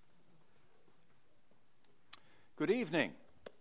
Good evening.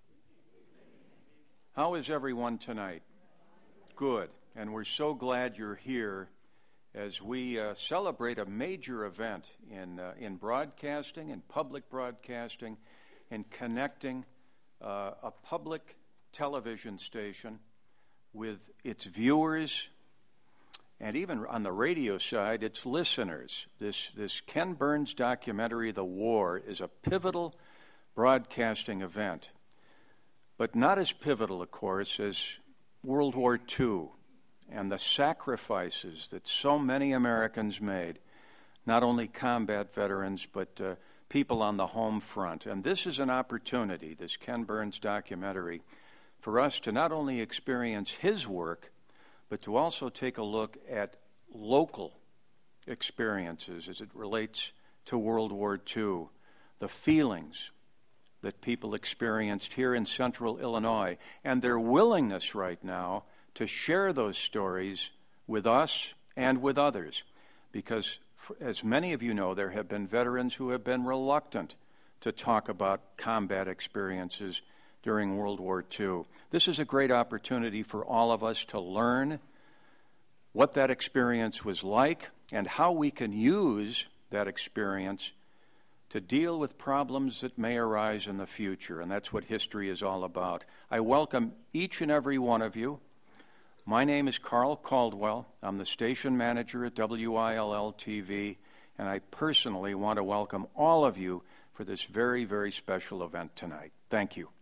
How is everyone tonight? Good. And we're so glad you're here as we celebrate a major event in broadcasting, in public broadcasting, in connecting a public television station with its viewers, and even on the radio side, its listeners. This Ken Burns documentary, The War, is a pivotal broadcasting event, but not as pivotal, of course, as World War II and the sacrifices that so many Americans made, not only combat veterans, but people on the home front. And this is an opportunity, this Ken Burns documentary, for us to not only experience his work, but to also take a look at local experiences as it relates to World War II, the feelings that people experienced here in central Illinois, and their willingness right now to share those stories with us and with others. Because, as many of you know, there have been veterans who have been reluctant to talk about combat experiences during World War II. This is a great opportunity for all of us to learn what that experience was like and how we can use that experience to deal with problems that may arise in the future, and that's what history is all about. I welcome each and every one of you. My name is Carl Caldwell. I'm the station manager at WILL-TV, and I personally want to welcome all of you for this very, very special event tonight. Thank you.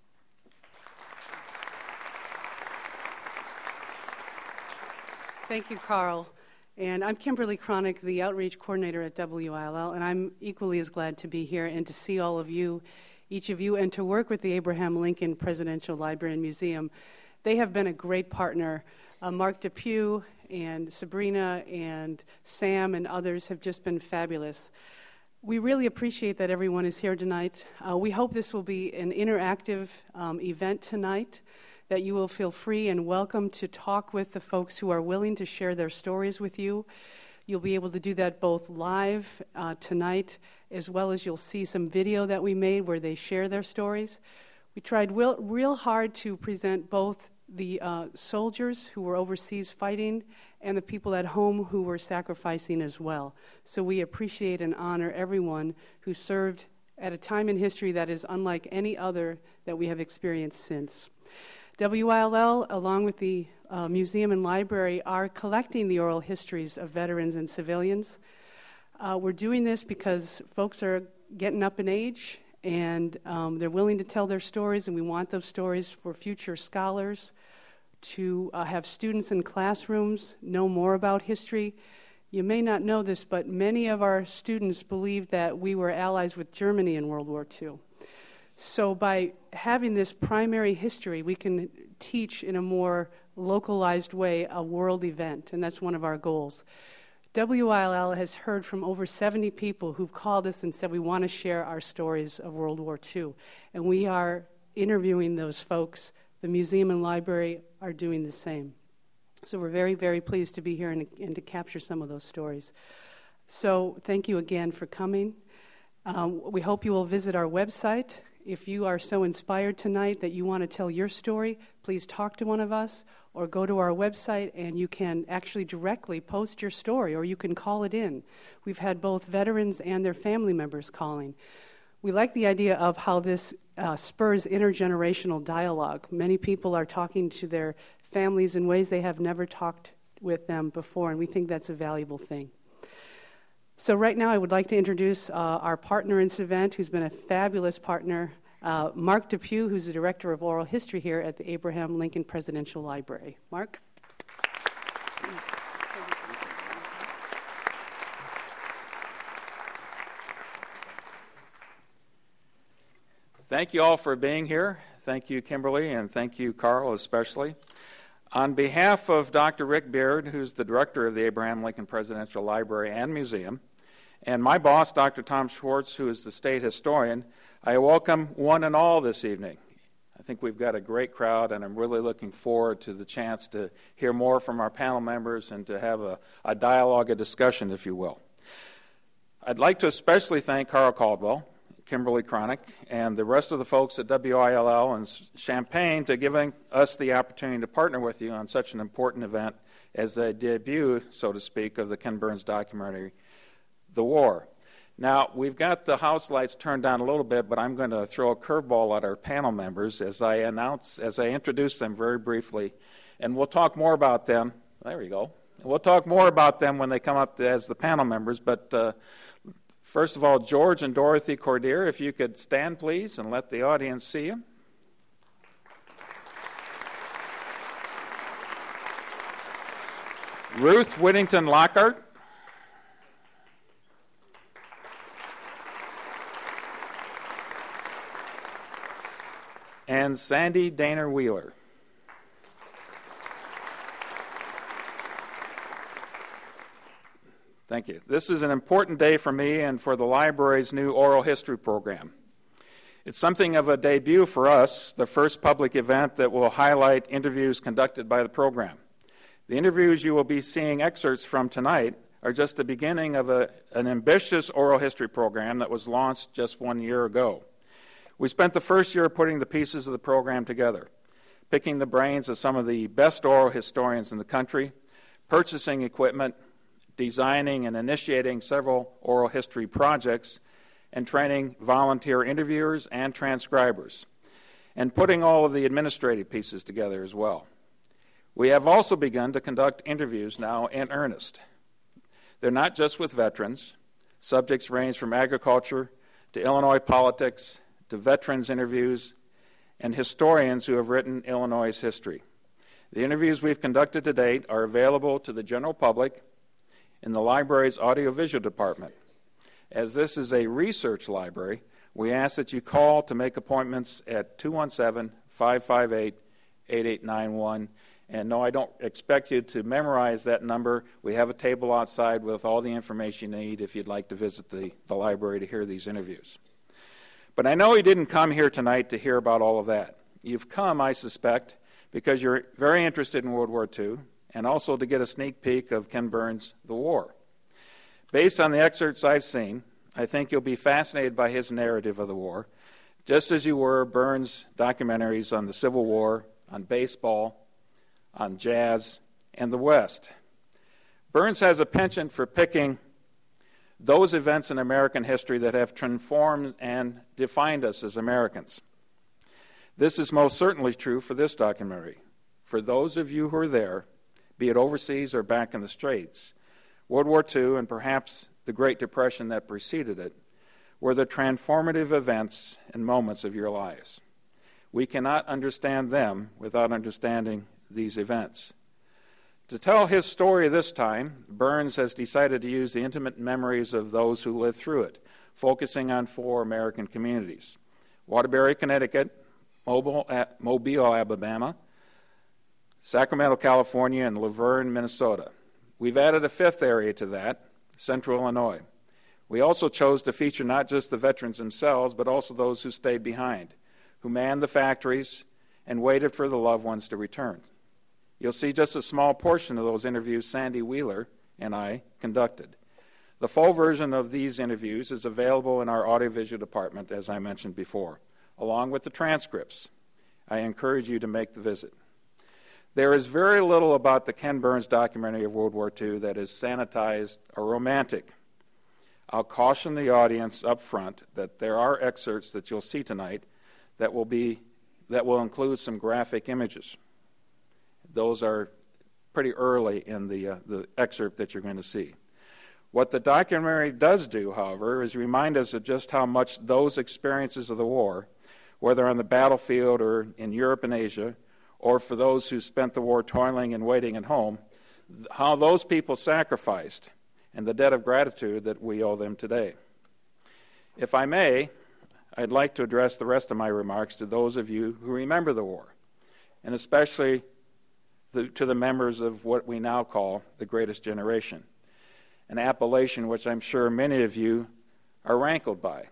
Thank you, Carl. And I'm Kimberly Cronick, the Outreach Coordinator at WILL, and I'm equally as glad to be here and to see all of you, each of you, and to work with the Abraham Lincoln Presidential Library and Museum. They have been a great partner. Mark Depew and Sabrina and Sam and others have just been fabulous. We really appreciate that everyone is here tonight. We hope this will be an interactive event tonight, that you will feel free and welcome to talk with the folks who are willing to share their stories with you. You'll be able to do that both live tonight, as well as you'll see some video that we made where they share their stories. We tried real hard to present both the soldiers who were overseas fighting and the people at home who were sacrificing as well. So we appreciate and honor everyone who served at a time in history that is unlike any other that we have experienced since. WILL, along with the museum and library, are collecting the oral histories of veterans and civilians. We're doing this because folks are getting up in age, and they're willing to tell their stories, and we want those stories for future scholars to have students in classrooms know more about history. You may not know this, but many of our students believe that we were allies with Germany in World War II. So by having this primary history, we can teach in a more localized way a world event, and that's one of our goals. WILL has heard from over 70 people who've called us and said we want to share our stories of World War II, and we are interviewing those folks. The museum and library are doing the same. So we're very, very pleased to be here and to capture some of those stories. So thank you again for coming. We hope you will visit our website. If you are so inspired tonight that you want to tell your story, please talk to one of us or go to our website and you can actually directly post your story or you can call it in. We've had both veterans and their family members calling. We like the idea of how this spurs intergenerational dialogue. Many people are talking to their families in ways they have never talked with them before, and we think that's a valuable thing. So right now I would like to introduce our partner in this event, who's been a fabulous partner, Mark Depew, who's the Director of Oral History here at the Abraham Lincoln Presidential Library. Mark? Thank you all for being here. Thank you, Kimberly, and thank you, Carl, especially. On behalf of Dr. Rick Beard, who's the director of the Abraham Lincoln Presidential Library and Museum, and my boss, Dr. Tom Schwartz, who is the state historian, I welcome one and all this evening. I think we've got a great crowd, and I'm really looking forward to the chance to hear more from our panel members and to have a dialogue, a discussion, if you will. I'd like to especially thank Carl Caldwell. Kimberly Cronick, and the rest of the folks at WILL and Champaign to giving us the opportunity to partner with you on such an important event as the debut, so to speak, of the Ken Burns documentary, The War. Now, we've got the house lights turned down a little bit, but I'm going to throw a curveball at our panel members as I introduce them very briefly, and we'll talk more about them. There we go. We'll talk more about them when they come up as the panel members, but first of all, George and Dorothy Cordier, if you could stand, please, and let the audience see you. Ruth Whittington Lockhart. And Sandy Daner Wheeler. Thank you. This is an important day for me and for the library's new oral history program. It's something of a debut for us, the first public event that will highlight interviews conducted by the program. The interviews you will be seeing excerpts from tonight are just the beginning of an ambitious oral history program that was launched just 1 year ago. We spent the first year putting the pieces of the program together, picking the brains of some of the best oral historians in the country, purchasing equipment, designing and initiating several oral history projects, and training volunteer interviewers and transcribers, and putting all of the administrative pieces together as well. We have also begun to conduct interviews now in earnest. They're not just with veterans. Subjects range from agriculture to Illinois politics to veterans interviews and historians who have written Illinois' history. The interviews we've conducted to date are available to the general public in the library's audiovisual department. As this is a research library, we ask that you call to make appointments at 217-558-8891. And no, I don't expect you to memorize that number. We have a table outside with all the information you need if you'd like to visit the library to hear these interviews. But I know you didn't come here tonight to hear about all of that. You've come, I suspect, because you're very interested in World War II, and also to get a sneak peek of Ken Burns' The War. Based on the excerpts I've seen, I think you'll be fascinated by his narrative of the war, just as you were Burns' documentaries on the Civil War, on baseball, on jazz, and the West. Burns has a penchant for picking those events in American history that have transformed and defined us as Americans. This is most certainly true for this documentary. For those of you who are there, be it overseas or back in the Straits, World War II and perhaps the Great Depression that preceded it were the transformative events and moments of your lives. We cannot understand them without understanding these events. To tell his story this time, Burns has decided to use the intimate memories of those who lived through it, focusing on 4 American communities: Waterbury, Connecticut, Mobile, Alabama, Sacramento, California, and Laverne, Minnesota. We've added a 5th area to that, Central Illinois. We also chose to feature not just the veterans themselves, but also those who stayed behind, who manned the factories and waited for the loved ones to return. You'll see just a small portion of those interviews Sandy Wheeler and I conducted. The full version of these interviews is available in our audiovisual department, as I mentioned before, along with the transcripts. I encourage you to make the visit. There is very little about the Ken Burns documentary of World War II that is sanitized or romantic. I'll caution the audience up front that there are excerpts that you'll see tonight that will include some graphic images. Those are pretty early in the excerpt that you're going to see. What the documentary does do, however, is remind us of just how much those experiences of the war, whether on the battlefield or in Europe and Asia, or for those who spent the war toiling and waiting at home, how those people sacrificed and the debt of gratitude that we owe them today. If I may, I'd like to address the rest of my remarks to those of you who remember the war, and especially to the members of what we now call the Greatest Generation, an appellation which I'm sure many of you are rankled by.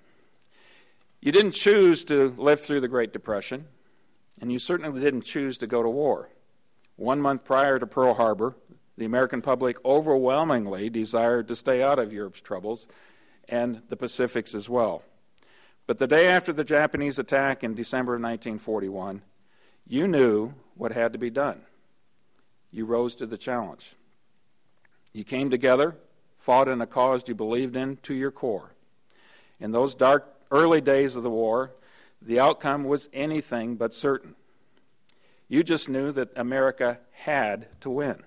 You didn't choose to live through the Great Depression, and you certainly didn't choose to go to war. 1 month prior to Pearl Harbor, the American public overwhelmingly desired to stay out of Europe's troubles and the Pacific's as well. But the day after the Japanese attack in December of 1941, you knew what had to be done. You rose to the challenge. You came together, fought in a cause you believed in to your core. In those dark early days of the war, the outcome was anything but certain. You just knew that America had to win.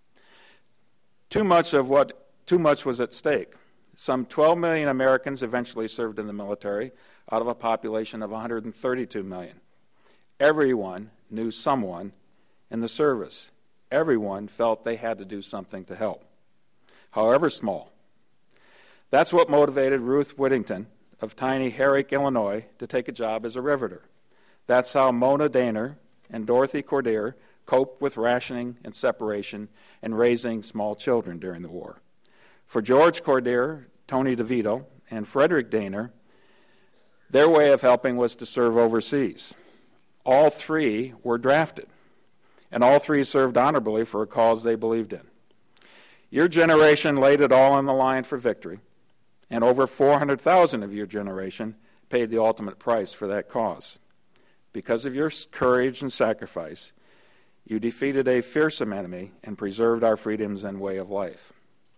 Too much was at stake. Some 12 million Americans eventually served in the military out of a population of 132 million. Everyone knew someone in the service. Everyone felt they had to do something to help, however small. That's what motivated Ruth Whittington of tiny Herrick, Illinois, to take a job as a riveter. That's how Mona Daner and Dorothy Cordier coped with rationing and separation and raising small children during the war. For George Cordier, Tony DeVito, and Frederick Daner, their way of helping was to serve overseas. All three were drafted, and all three served honorably for a cause they believed in. Your generation laid it all on the line for victory, and over 400,000 of your generation paid the ultimate price for that cause. Because of your courage and sacrifice, you defeated a fearsome enemy and preserved our freedoms and way of life.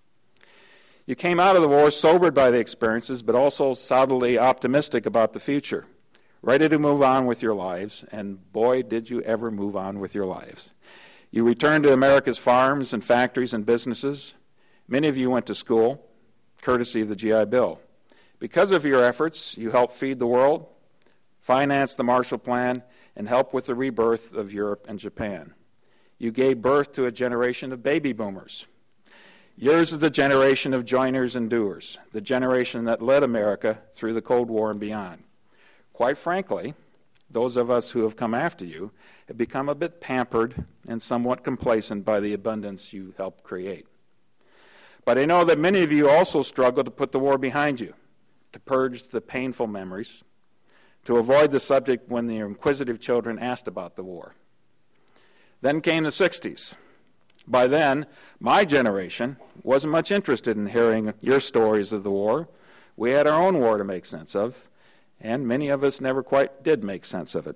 You came out of the war sobered by the experiences, but also solidly optimistic about the future, ready to move on with your lives, and boy, did you ever move on with your lives. You returned to America's farms and factories and businesses. Many of you went to school, courtesy of the GI Bill. Because of your efforts, you helped feed the world, finance the Marshall Plan, and help with the rebirth of Europe and Japan. You gave birth to a generation of baby boomers. Yours is the generation of joiners and doers, the generation that led America through the Cold War and beyond. Quite frankly, those of us who have come after you have become a bit pampered and somewhat complacent by the abundance you helped create. But I know that many of you also struggled to put the war behind you, to purge the painful memories, to avoid the subject when the inquisitive children asked about the war. Then came the 60s. By then, my generation wasn't much interested in hearing your stories of the war. We had our own war to make sense of, and many of us never quite did make sense of it.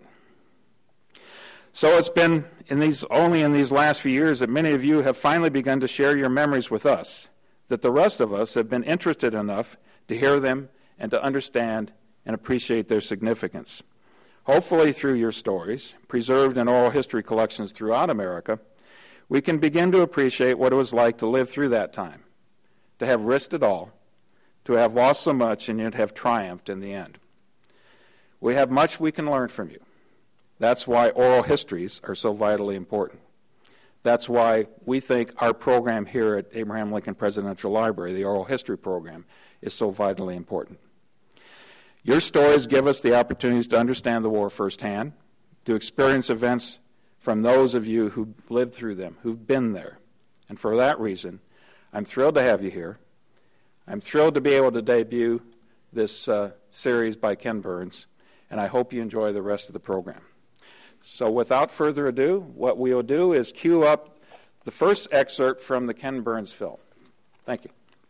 So it's been only in these last few years that many of you have finally begun to share your memories with us, that the rest of us have been interested enough to hear them and to understand and appreciate their significance. Hopefully through your stories, preserved in oral history collections throughout America, we can begin to appreciate what it was like to live through that time, to have risked it all, to have lost so much and yet have triumphed in the end. We have much we can learn from you. That's why oral histories are so vitally important. That's why we think our program here at Abraham Lincoln Presidential Library, the Oral History Program, is so vitally important. Your stories give us the opportunities to understand the war firsthand, to experience events from those of you who lived through them, who've been there. And for that reason, I'm thrilled to have you here. I'm thrilled to be able to debut this series by Ken Burns, and I hope you enjoy the rest of the program. So without further ado, what we'll do is cue up the first excerpt from the Ken Burns film. Thank you.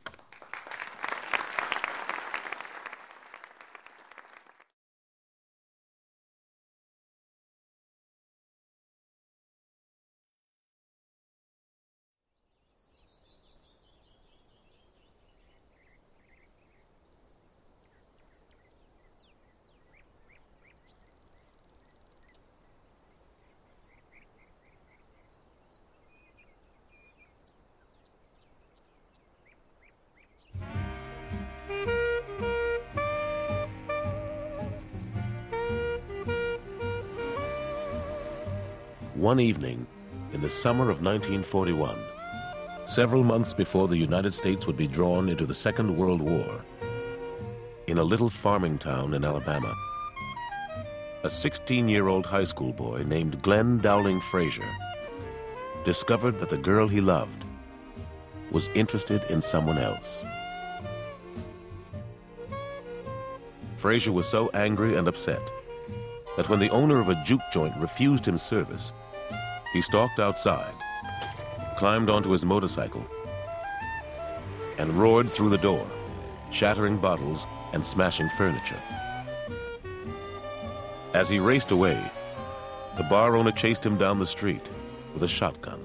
One evening in the summer of 1941, several months before the United States would be drawn into the Second World War, in a little farming town in Alabama, a 16-year-old high school boy named Glenn Dowling Frazier discovered that the girl he loved was interested in someone else. Frazier was so angry and upset that when the owner of a juke joint refused him service, he stalked outside, climbed onto his motorcycle, and roared through the door, shattering bottles and smashing furniture. As he raced away, the bar owner chased him down the street with a shotgun.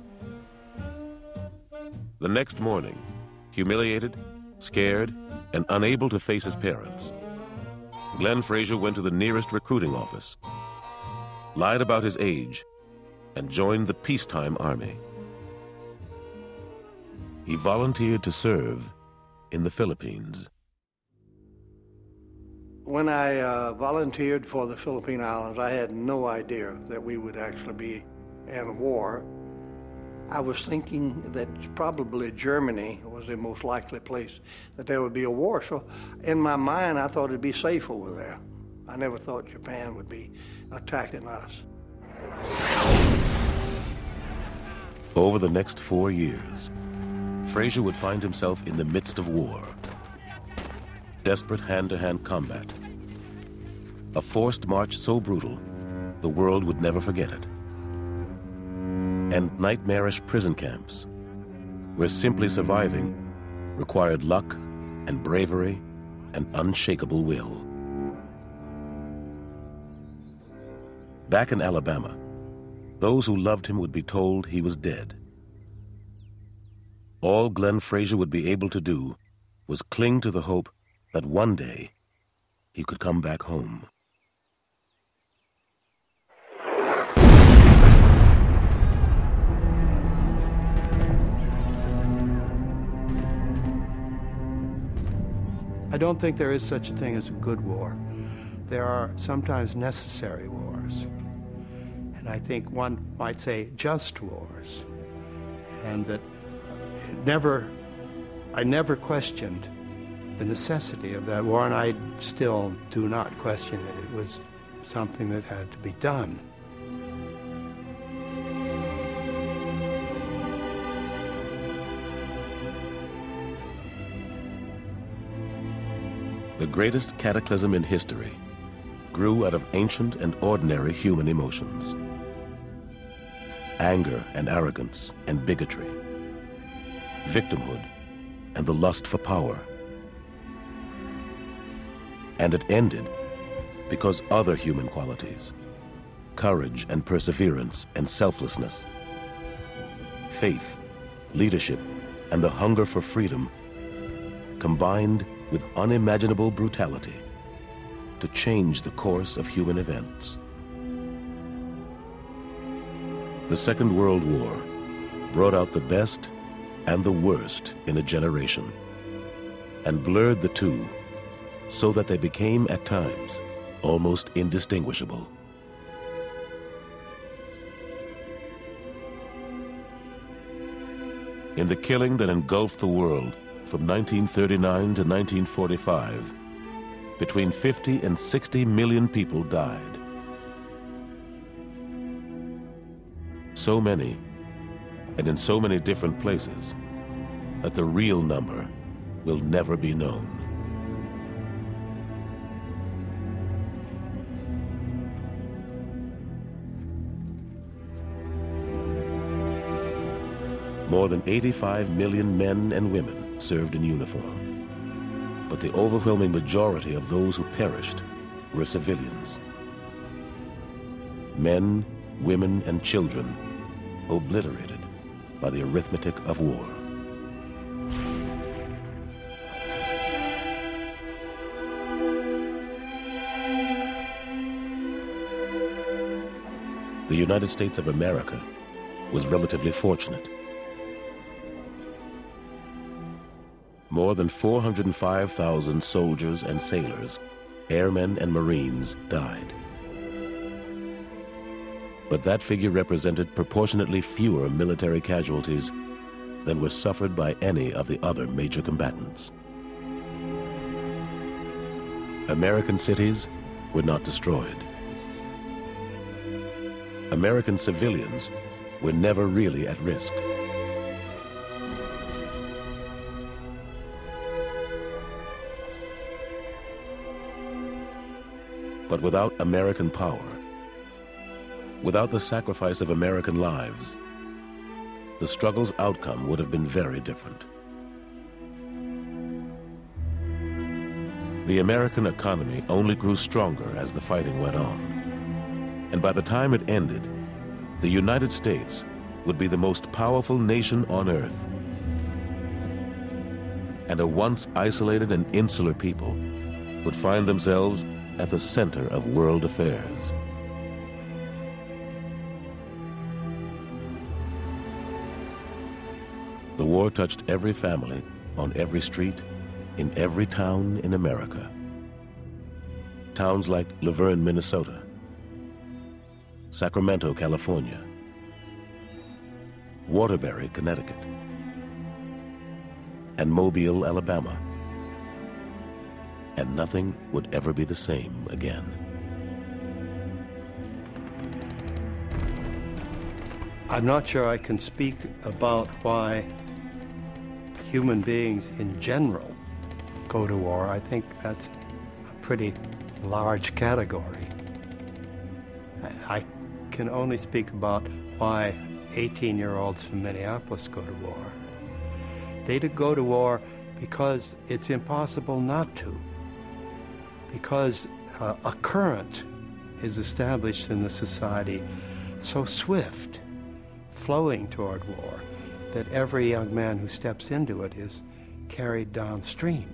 The next morning, humiliated, scared, and unable to face his parents, Glenn Frazier went to the nearest recruiting office, lied about his age, and joined the peacetime army. He volunteered to serve in the Philippines. When I volunteered for the Philippine Islands, I had no idea that we would actually be in a war. I was thinking that probably Germany was the most likely place that there would be a war. So in my mind, I thought it'd be safe over there. I never thought Japan would be attacking us. Over the next 4 years, Frazier would find himself in the midst of war. Desperate hand-to-hand combat. A forced march so brutal, the world would never forget it. And nightmarish prison camps, where simply surviving required luck and bravery and unshakable will. Back in Alabama, those who loved him would be told he was dead. All Glenn Frazier would be able to do was cling to the hope that one day he could come back home. I don't think there is such a thing as a good war. There are sometimes necessary wars. And I think one might say just wars. And that I never questioned the necessity of that war, and I still do not question it. It was something that had to be done. The greatest cataclysm in history grew out of ancient and ordinary human emotions. Anger and arrogance and bigotry. Victimhood and the lust for power. And it ended because other human qualities, courage and perseverance and selflessness, faith, leadership, and the hunger for freedom combined with unimaginable brutality to change the course of human events. The Second World War brought out the best and the worst in a generation and blurred the two so that they became at times almost indistinguishable. In the killing that engulfed the world from 1939 to 1945, between 50 and 60 million people died. So many, and in so many different places, that the real number will never be known. More than 85 million men and women served in uniform, but the overwhelming majority of those who perished were civilians. Men, women, and children obliterated by the arithmetic of war. The United States of America was relatively fortunate. More than 405,000 soldiers and sailors, airmen and Marines died. But that figure represented proportionately fewer military casualties than were suffered by any of the other major combatants. American cities were not destroyed. American civilians were never really at risk. But without American power, without the sacrifice of American lives, the struggle's outcome would have been very different. The American economy only grew stronger as the fighting went on. And by the time it ended, the United States would be the most powerful nation on earth. And a once isolated and insular people would find themselves at the center of world affairs. The war touched every family, on every street, in every town in America. Towns like Laverne, Minnesota, Sacramento, California, Waterbury, Connecticut, and Mobile, Alabama. And nothing would ever be the same again. I'm not sure I can speak about why human beings in general go to war. I think that's a pretty large category. I can only speak about why 18-year-olds from Minneapolis go to war. They go to war because it's impossible not to. Because a current is established in the society so swift, flowing toward war, that every young man who steps into it is carried downstream.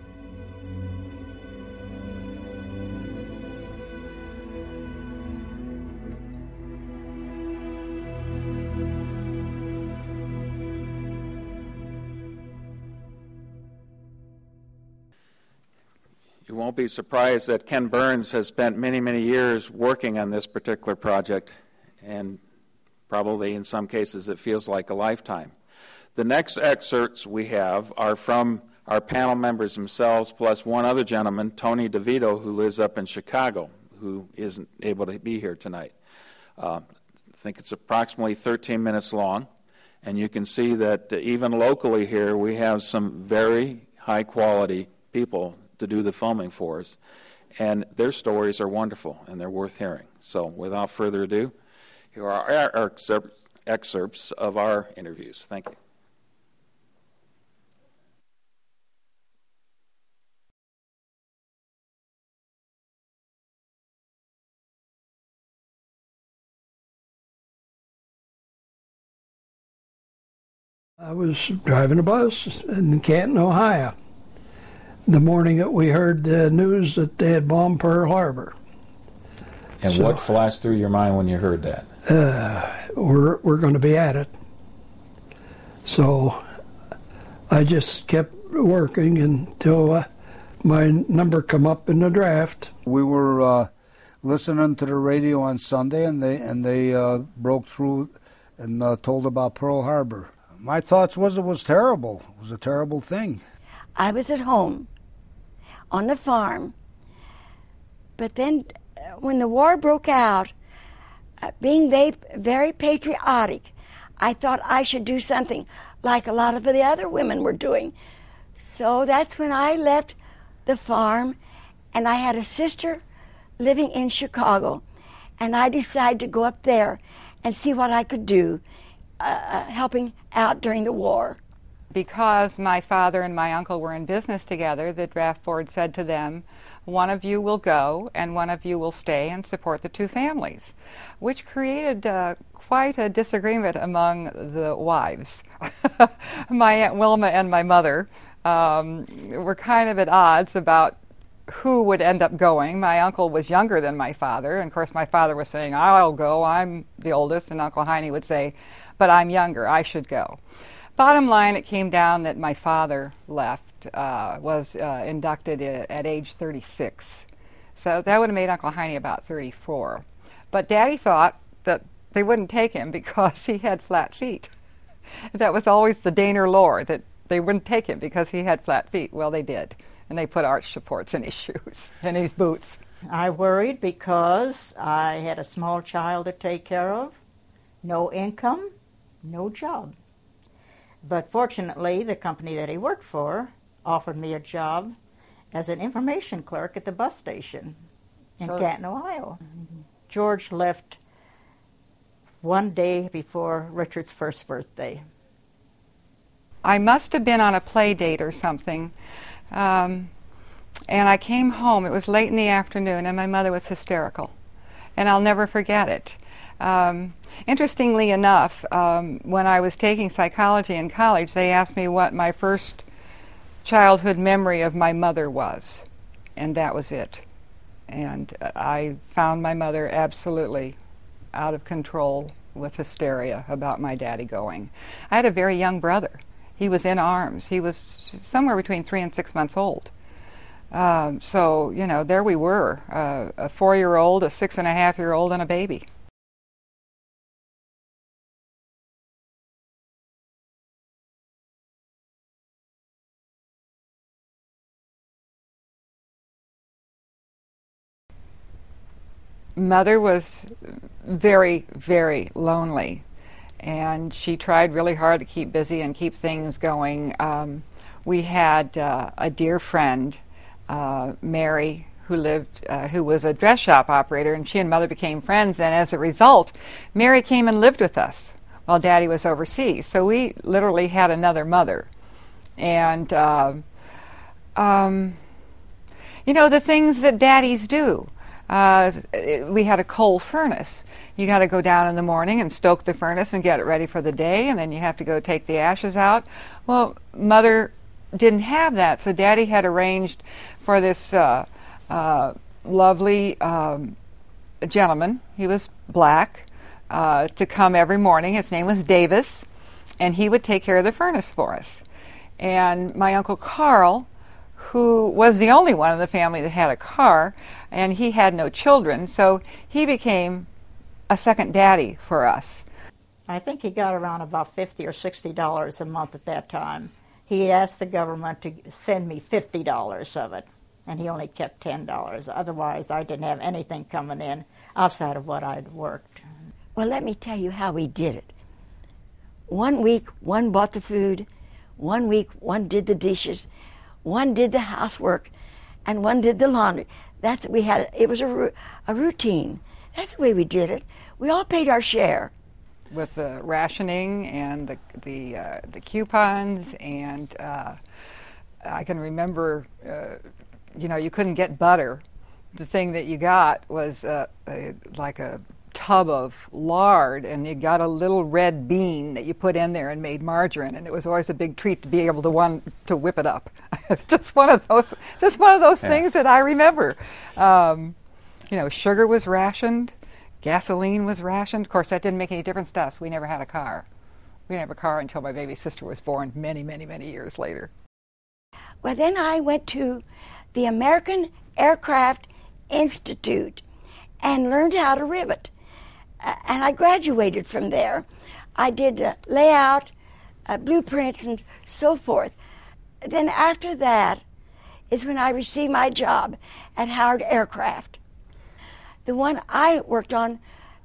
You won't be surprised that Ken Burns has spent many, many years working on this particular project, and probably in some cases it feels like a lifetime. The next excerpts we have are from our panel members themselves, plus one other gentleman, Tony DeVito, who lives up in Chicago, who isn't able to be here tonight. I think it's approximately 13 minutes long, and you can see that even locally here we have some very high-quality people to do the filming for us, and their stories are wonderful and they're worth hearing. So without further ado, here are our excerpts of our interviews. Thank you. I was driving a bus in Canton, Ohio, the morning that we heard the news that they had bombed Pearl Harbor. And so, what flashed through your mind when you heard that? We're going to be at it. So I just kept working until my number come up in the draft. We were listening to the radio on Sunday, and they broke through and told about Pearl Harbor. My thoughts was it was terrible. It was a terrible thing. I was at home on the farm, but then when the war broke out, being very patriotic, I thought I should do something like a lot of the other women were doing. So that's when I left the farm, and I had a sister living in Chicago, and I decided to go up there and see what I could do, helping out during the war. Because my father and my uncle were in business together, the draft board said to them, one of you will go and one of you will stay and support the two families, which created quite a disagreement among the wives. My Aunt Wilma and my mother were kind of at odds about who would end up going. My uncle was younger than my father, and of course my father was saying, I'll go, I'm the oldest, and Uncle Heine would say, but I'm younger, I should go. Bottom line, it came down that my father left, was inducted at age 36. So that would have made Uncle Heine about 34. But Daddy thought that they wouldn't take him because he had flat feet. That was always the Daner lore, that they wouldn't take him because he had flat feet. Well, they did. And they put arch supports in his shoes and his boots. I worried because I had a small child to take care of, no income, no job. But fortunately, the company that he worked for offered me a job as an information clerk at the bus station in Canton, Ohio. Mm-hmm. George left one day before Richard's first birthday. I must have been on a play date or something, and I came home. It was late in the afternoon, and my mother was hysterical. and I'll never forget it. Interestingly enough, when I was taking psychology in college, they asked me what my first childhood memory of my mother was, and that was it. And I found my mother absolutely out of control with hysteria about my daddy going. I had a very young brother. He was in arms. He was somewhere between 3 and 6 months old. So, you know, there we were, a 4-year-old, a 6.5-year-old, and a baby. Mother was very, very lonely, and she tried really hard to keep busy and keep things going. We had a dear friend, Mary, who was a dress shop operator, and she and Mother became friends, and as a result, Mary came and lived with us while Daddy was overseas. So we literally had another mother. And, you know, the things that daddies do. We had a coal furnace. You got to go down in the morning and stoke the furnace and get it ready for the day, and then you have to go take the ashes out. Well, Mother didn't have that, so Daddy had arranged for this lovely gentleman, he was black, to come every morning. His name was Davis, and he would take care of the furnace for us. And my Uncle Carl, who was the only one in the family that had a car, and he had no children, so he became a second daddy for us. I think he got around about $50 or $60 a month at that time. He asked the government to send me $50 of it, and he only kept $10. Otherwise, I didn't have anything coming in outside of what I'd worked. Well, let me tell you how we did it. 1 week, one bought the food. 1 week, one did the dishes. One did the housework, and one did the laundry. It was a routine. That's the way we did it. We all paid our share. With the rationing and the coupons, and I can remember, you know, you couldn't get butter. The thing that you got was like a tub of lard, and you got a little red bean that you put in there and made margarine, and it was always a big treat to be able to whip it up. It's just one of those things that I remember. You know, sugar was rationed, gasoline was rationed. Of course, that didn't make any difference to us. We never had a car. We didn't have a car until my baby sister was born many, many, many years later. Well, then I went to the American Aircraft Institute and learned how to rivet. And I graduated from there. I did layout, blueprints, and so forth. Then after that is when I received my job at Howard Aircraft. The one I worked on,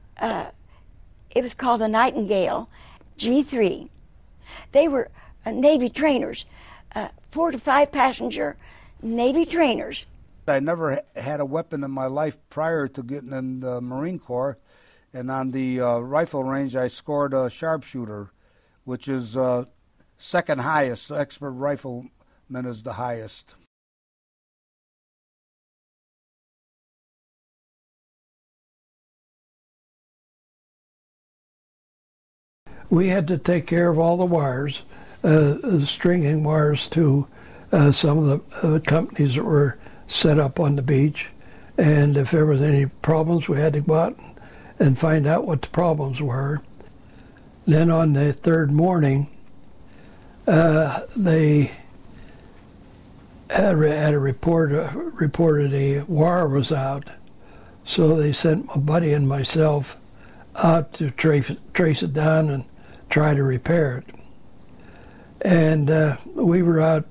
it was called the Nightingale G3. They were Navy trainers, 4 to 5 passenger Navy trainers. I never had a weapon in my life prior to getting in the Marine Corps. And on the rifle range, I scored a sharpshooter, which is second highest. The expert rifleman is the highest. We had to take care of all the wires, stringing wires to some of the companies that were set up on the beach. And if there was any problems, we had to go out and find out what the problems were. Then on the third morning, they had a reported a wire was out, so they sent my buddy and myself out to trace it down and try to repair it. And we were out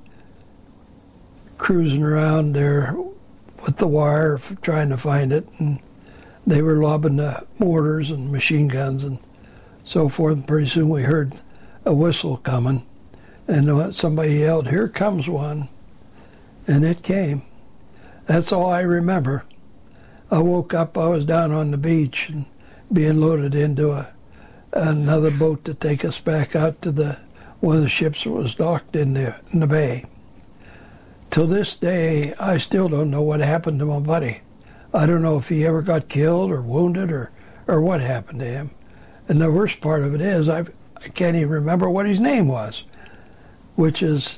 cruising around there with the wire, trying to find it, and they were lobbing the mortars and machine guns and so forth. And pretty soon we heard a whistle coming, and somebody yelled, "Here comes one," and it came. That's all I remember. I woke up, I was down on the beach and being loaded into another boat to take us back out to one of the ships that was docked in the bay. Till this day, I still don't know what happened to my buddy. I don't know if he ever got killed or wounded or what happened to him. And the worst part of it is I can't even remember what his name was, which has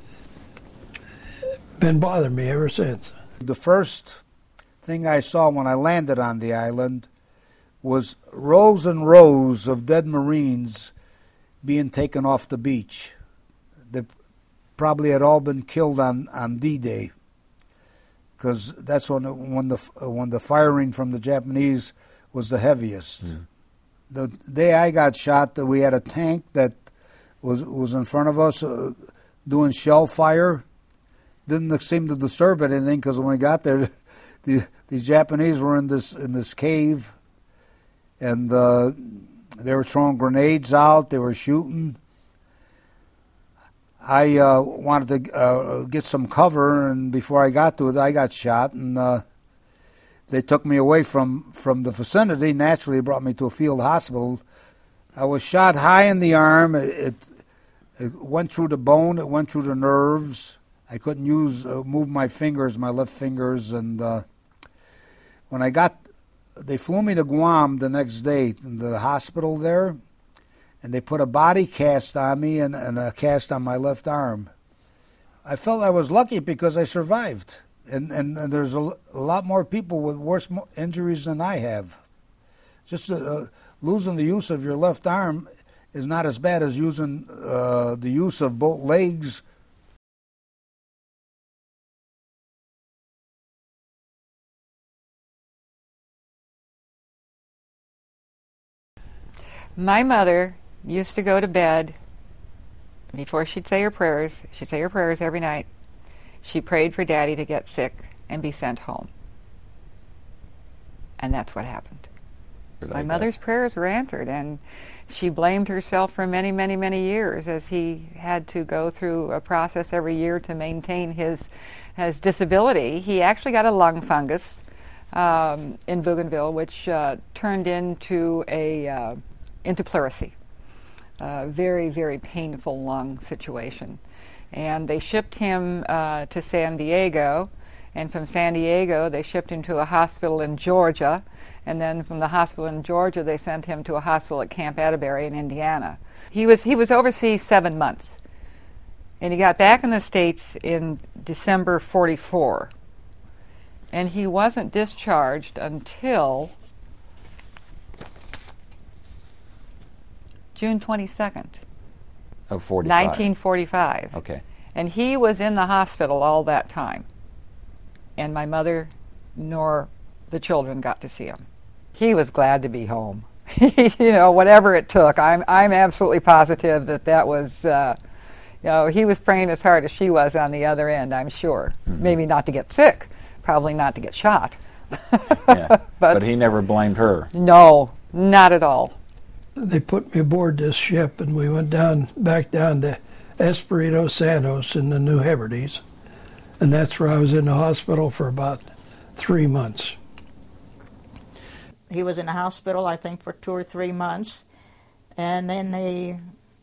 been bothering me ever since. The first thing I saw when I landed on the island was rows and rows of dead Marines being taken off the beach. They probably had all been killed on D-Day, because that's when the firing from the Japanese was the heaviest. Mm. The day I got shot, we had a tank that was in front of us doing shell fire. Didn't seem to disturb anything, because when we got there, these Japanese were in this cave, and they were throwing grenades out. They were shooting. I wanted to get some cover, and before I got to it, I got shot, and they took me away from the vicinity. Naturally, brought me to a field hospital. I was shot high in the arm. It went through the bone. It went through the nerves. I couldn't move my fingers, my left fingers, and when they flew me to Guam the next day, in the hospital there, and they put a body cast on me and a cast on my left arm. I felt I was lucky because I survived, and there's a lot more people with worse injuries than I have. Just losing the use of your left arm is not as bad as using the use of both legs. My mother used to go to bed before she'd say her prayers. She'd say her prayers every night. She prayed for Daddy to get sick and be sent home. And that's what happened. My mother's prayers were answered, and she blamed herself for many, many, many years, as he had to go through a process every year to maintain his disability. He actually got a lung fungus in Bougainville, which turned into pleurisy. Very, very painful lung situation. And they shipped him to San Diego, and from San Diego they shipped him to a hospital in Georgia, and then from the hospital in Georgia they sent him to a hospital at Camp Atterbury in Indiana. He was overseas 7 months, and he got back in the States in December 44, and he wasn't discharged until June 22nd of 45. 1945. Okay. And he was in the hospital all that time. And my mother nor the children got to see him. He was glad to be home. Whatever it took. I'm absolutely positive that was, he was praying as hard as she was on the other end, I'm sure. Mm-hmm. Maybe not to get sick, probably not to get shot. Yeah. But he never blamed her. No, not at all. They put me aboard this ship, and we went back down to Espiritu Santos in the New Hebrides, and that's where I was in the hospital for about 3 months. He was in the hospital, I think, for 2 or 3 months, and then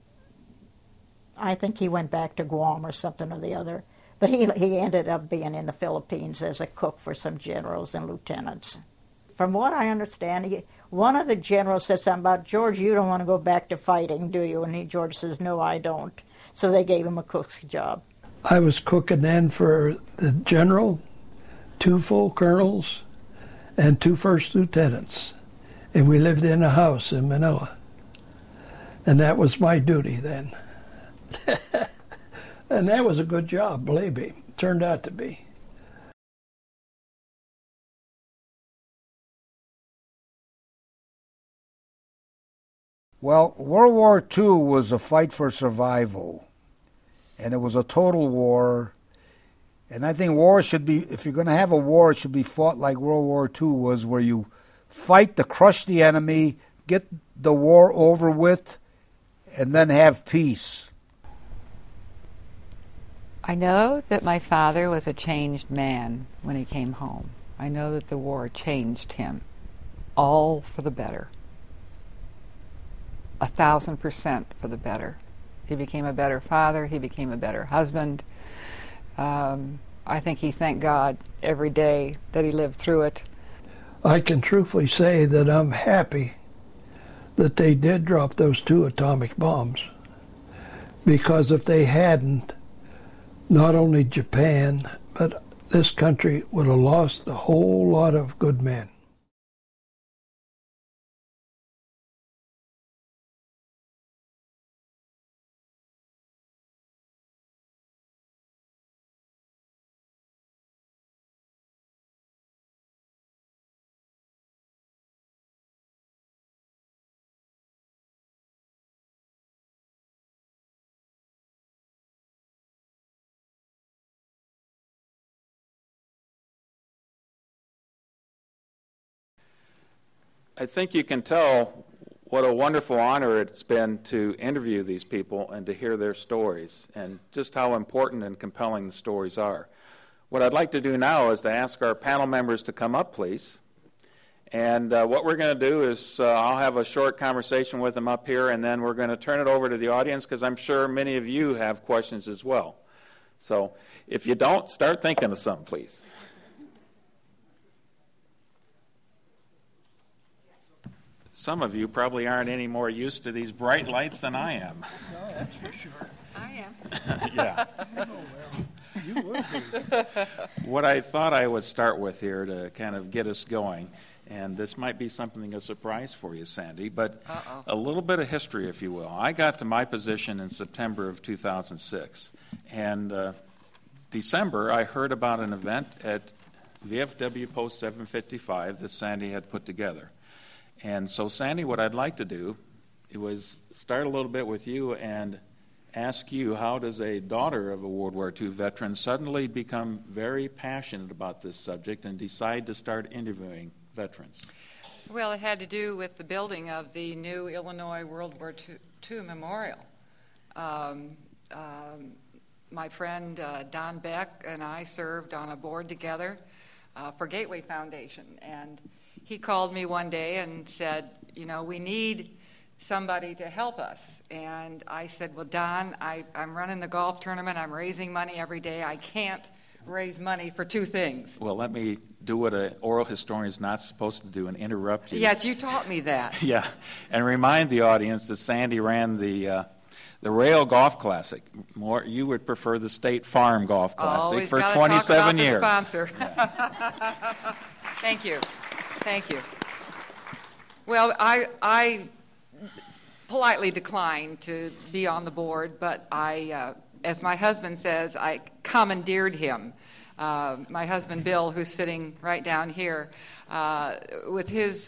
I think he went back to Guam or something or the other. But he ended up being in the Philippines as a cook for some generals and lieutenants. From what I understand, one of the generals said something about, George, you don't want to go back to fighting, do you? And George says, no, I don't. So they gave him a cook's job. I was cooking then for the general, 2 full colonels, and 2 first lieutenants. And we lived in a house in Manila. And that was my duty then. And that was a good job, believe me. It turned out to be. Well, World War II was a fight for survival, and it was a total war. And I think war should be, if you're going to have a war, it should be fought like World War II was, where you fight to crush the enemy, get the war over with, and then have peace. I know that my father was a changed man when he came home. I know that the war changed him, all for the better. 1,000% for the better. He became a better father. He became a better husband. I think he thanked God every day that he lived through it. I can truthfully say that I'm happy that they did drop those 2 atomic bombs. Because if they hadn't, not only Japan, but this country would have lost a whole lot of good men. I think you can tell what a wonderful honor it's been to interview these people and to hear their stories, and just how important and compelling the stories are. What I'd like to do now is to ask our panel members to come up, please. And what we're going to do is I'll have a short conversation with them up here, and then we're going to turn it over to the audience, because I'm sure many of you have questions as well. So if you don't, start thinking of some, please. Some of you probably aren't any more used to these bright lights than I am. No, that's for sure. I am. Yeah. Oh, well, you would be. What I thought I would start with here to kind of get us going, and this might be something of a surprise for you, Sandy, but a little bit of history, if you will. I got to my position in September of 2006, and December I heard about an event at VFW Post 755 that Sandy had put together. And so, Sandy, what I'd like to do was start a little bit with you and ask you, how does a daughter of a World War II veteran suddenly become very passionate about this subject and decide to start interviewing veterans? Well, it had to do with the building of the new Illinois World War II Memorial. My friend Don Beck and I served on a board together for Gateway Foundation, and he called me one day and said, you know, we need somebody to help us. And I said, well, Don, I'm running the golf tournament. I'm raising money every day. I can't raise money for 2 things. Well, let me do what an oral historian is not supposed to do and interrupt you. Yet you taught me that. Yeah, and remind the audience that Sandy ran the Rail Golf Classic. You would prefer the State Farm Golf Classic for 27 years. Sponsor. Yeah. Thank you. Thank you. Well, I politely declined to be on the board, but I, as my husband says, I commandeered him. My husband, Bill, who's sitting right down here, with his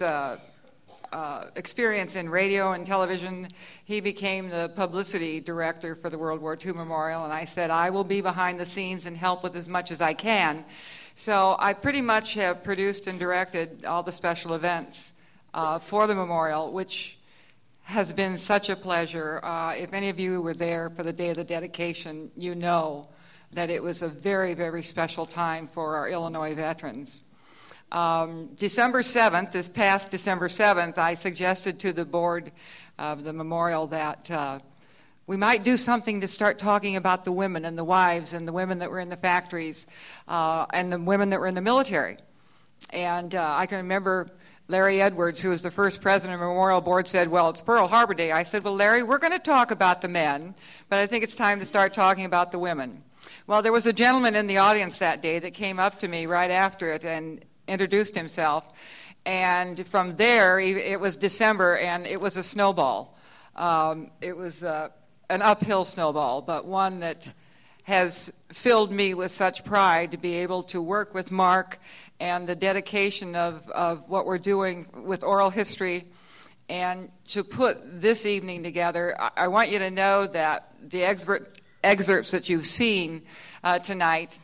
experience in radio and television, he became the publicity director for the World War II Memorial, and I said, I will be behind the scenes and help with as much as I can. So I pretty much have produced and directed all the special events for the memorial, which has been such a pleasure. If any of you were there for the day of the dedication, you know that it was a very, very special time for our Illinois veterans. December 7th, this past December 7th, I suggested to the board of the memorial that we might do something to start talking about the women and the wives and the women that were in the factories and the women that were in the military. And I can remember Larry Edwards, who was the first president of the Memorial Board, said, well, it's Pearl Harbor Day. I said, well, Larry, we're going to talk about the men, but I think it's time to start talking about the women. Well, there was a gentleman in the audience that day that came up to me right after it and introduced himself. And from there, it was December, and it was a snowball. It was an uphill snowball, but one that has filled me with such pride to be able to work with Mark and the dedication of what we're doing with oral history, and to put this evening together. I want you to know that the excerpts that you've seen tonight,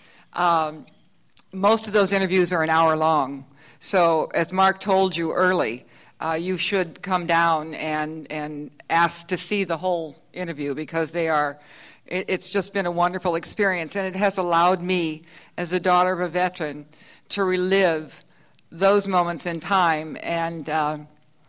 most of those interviews are an hour long. So as Mark told you early, you should come down and ask to see the whole interview, because it's just been a wonderful experience, and it has allowed me, as the daughter of a veteran, to relive those moments in time, and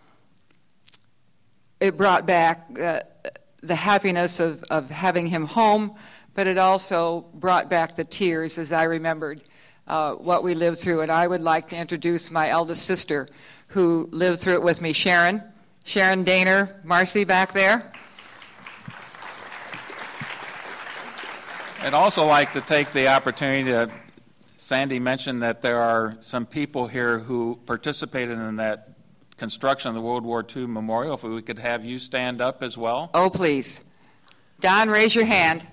it brought back the happiness of having him home, but it also brought back the tears as I remembered what we lived through. And I would like to introduce my eldest sister who lived through it with me, Sharon Daner, Marcy back there. I'd also like to take the opportunity to, Sandy mentioned that there are some people here who participated in that construction of the World War II memorial. If we could have you stand up as well. Oh, please. Don, raise your hand.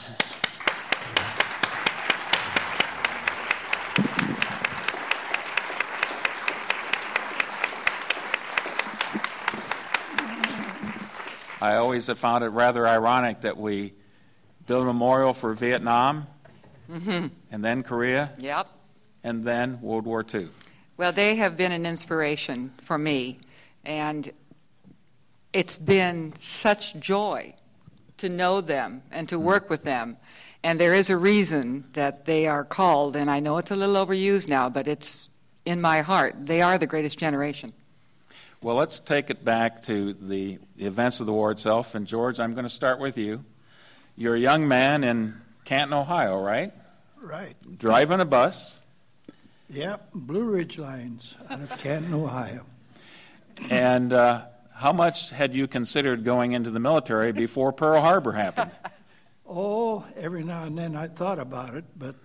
I always have found it rather ironic that we build a memorial for Vietnam, and then Korea, and then World War II. Well, they have been an inspiration for me, and it's been such joy to know them and to work with them. And there is a reason that they are called, and I know it's a little overused now, but it's in my heart. They are the greatest generation. Well, let's take it back to the events of the war itself. And George, I'm going to start with you. You're a young man in Canton, Ohio, right? Right. Driving a bus. Yep, Blue Ridge Lines out of Canton, Ohio. And how much had you considered going into the military before Pearl Harbor happened? Oh, every now and then I thought about it, but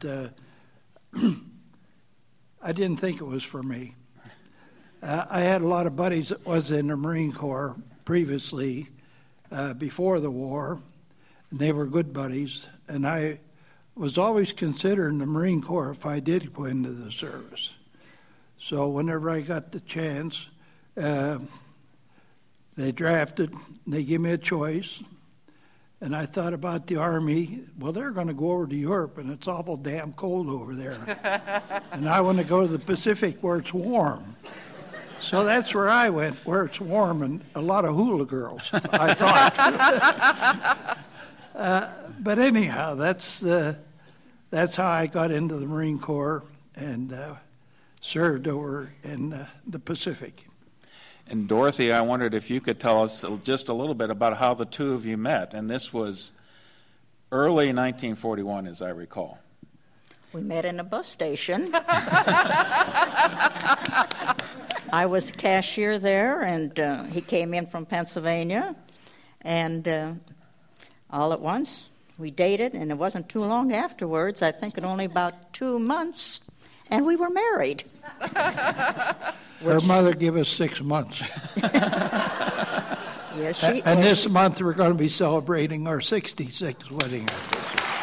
I didn't think it was for me. I had a lot of buddies that was in the Marine Corps previously, before the war, and they were good buddies, and I was always considering the Marine Corps if I did go into the service. So whenever I got the chance, they drafted, they gave me a choice, and I thought about the Army. Well, they're going to go over to Europe, and it's awful damn cold over there. And I want to go to the Pacific where it's warm. So that's where I went, where it's warm and a lot of hula girls, I thought. But anyhow, that's how I got into the Marine Corps and served over in the Pacific. And Dorothy, I wondered if you could tell us just a little bit about how the two of you met. And this was early 1941, as I recall. We met in a bus station. I was cashier there, and he came in from Pennsylvania, and all at once we dated, and it wasn't too long afterwards, I think in only about 2 months, and we were married. Her mother gave us 6 months. Yes, and this month we're going to be celebrating our 66th wedding anniversary.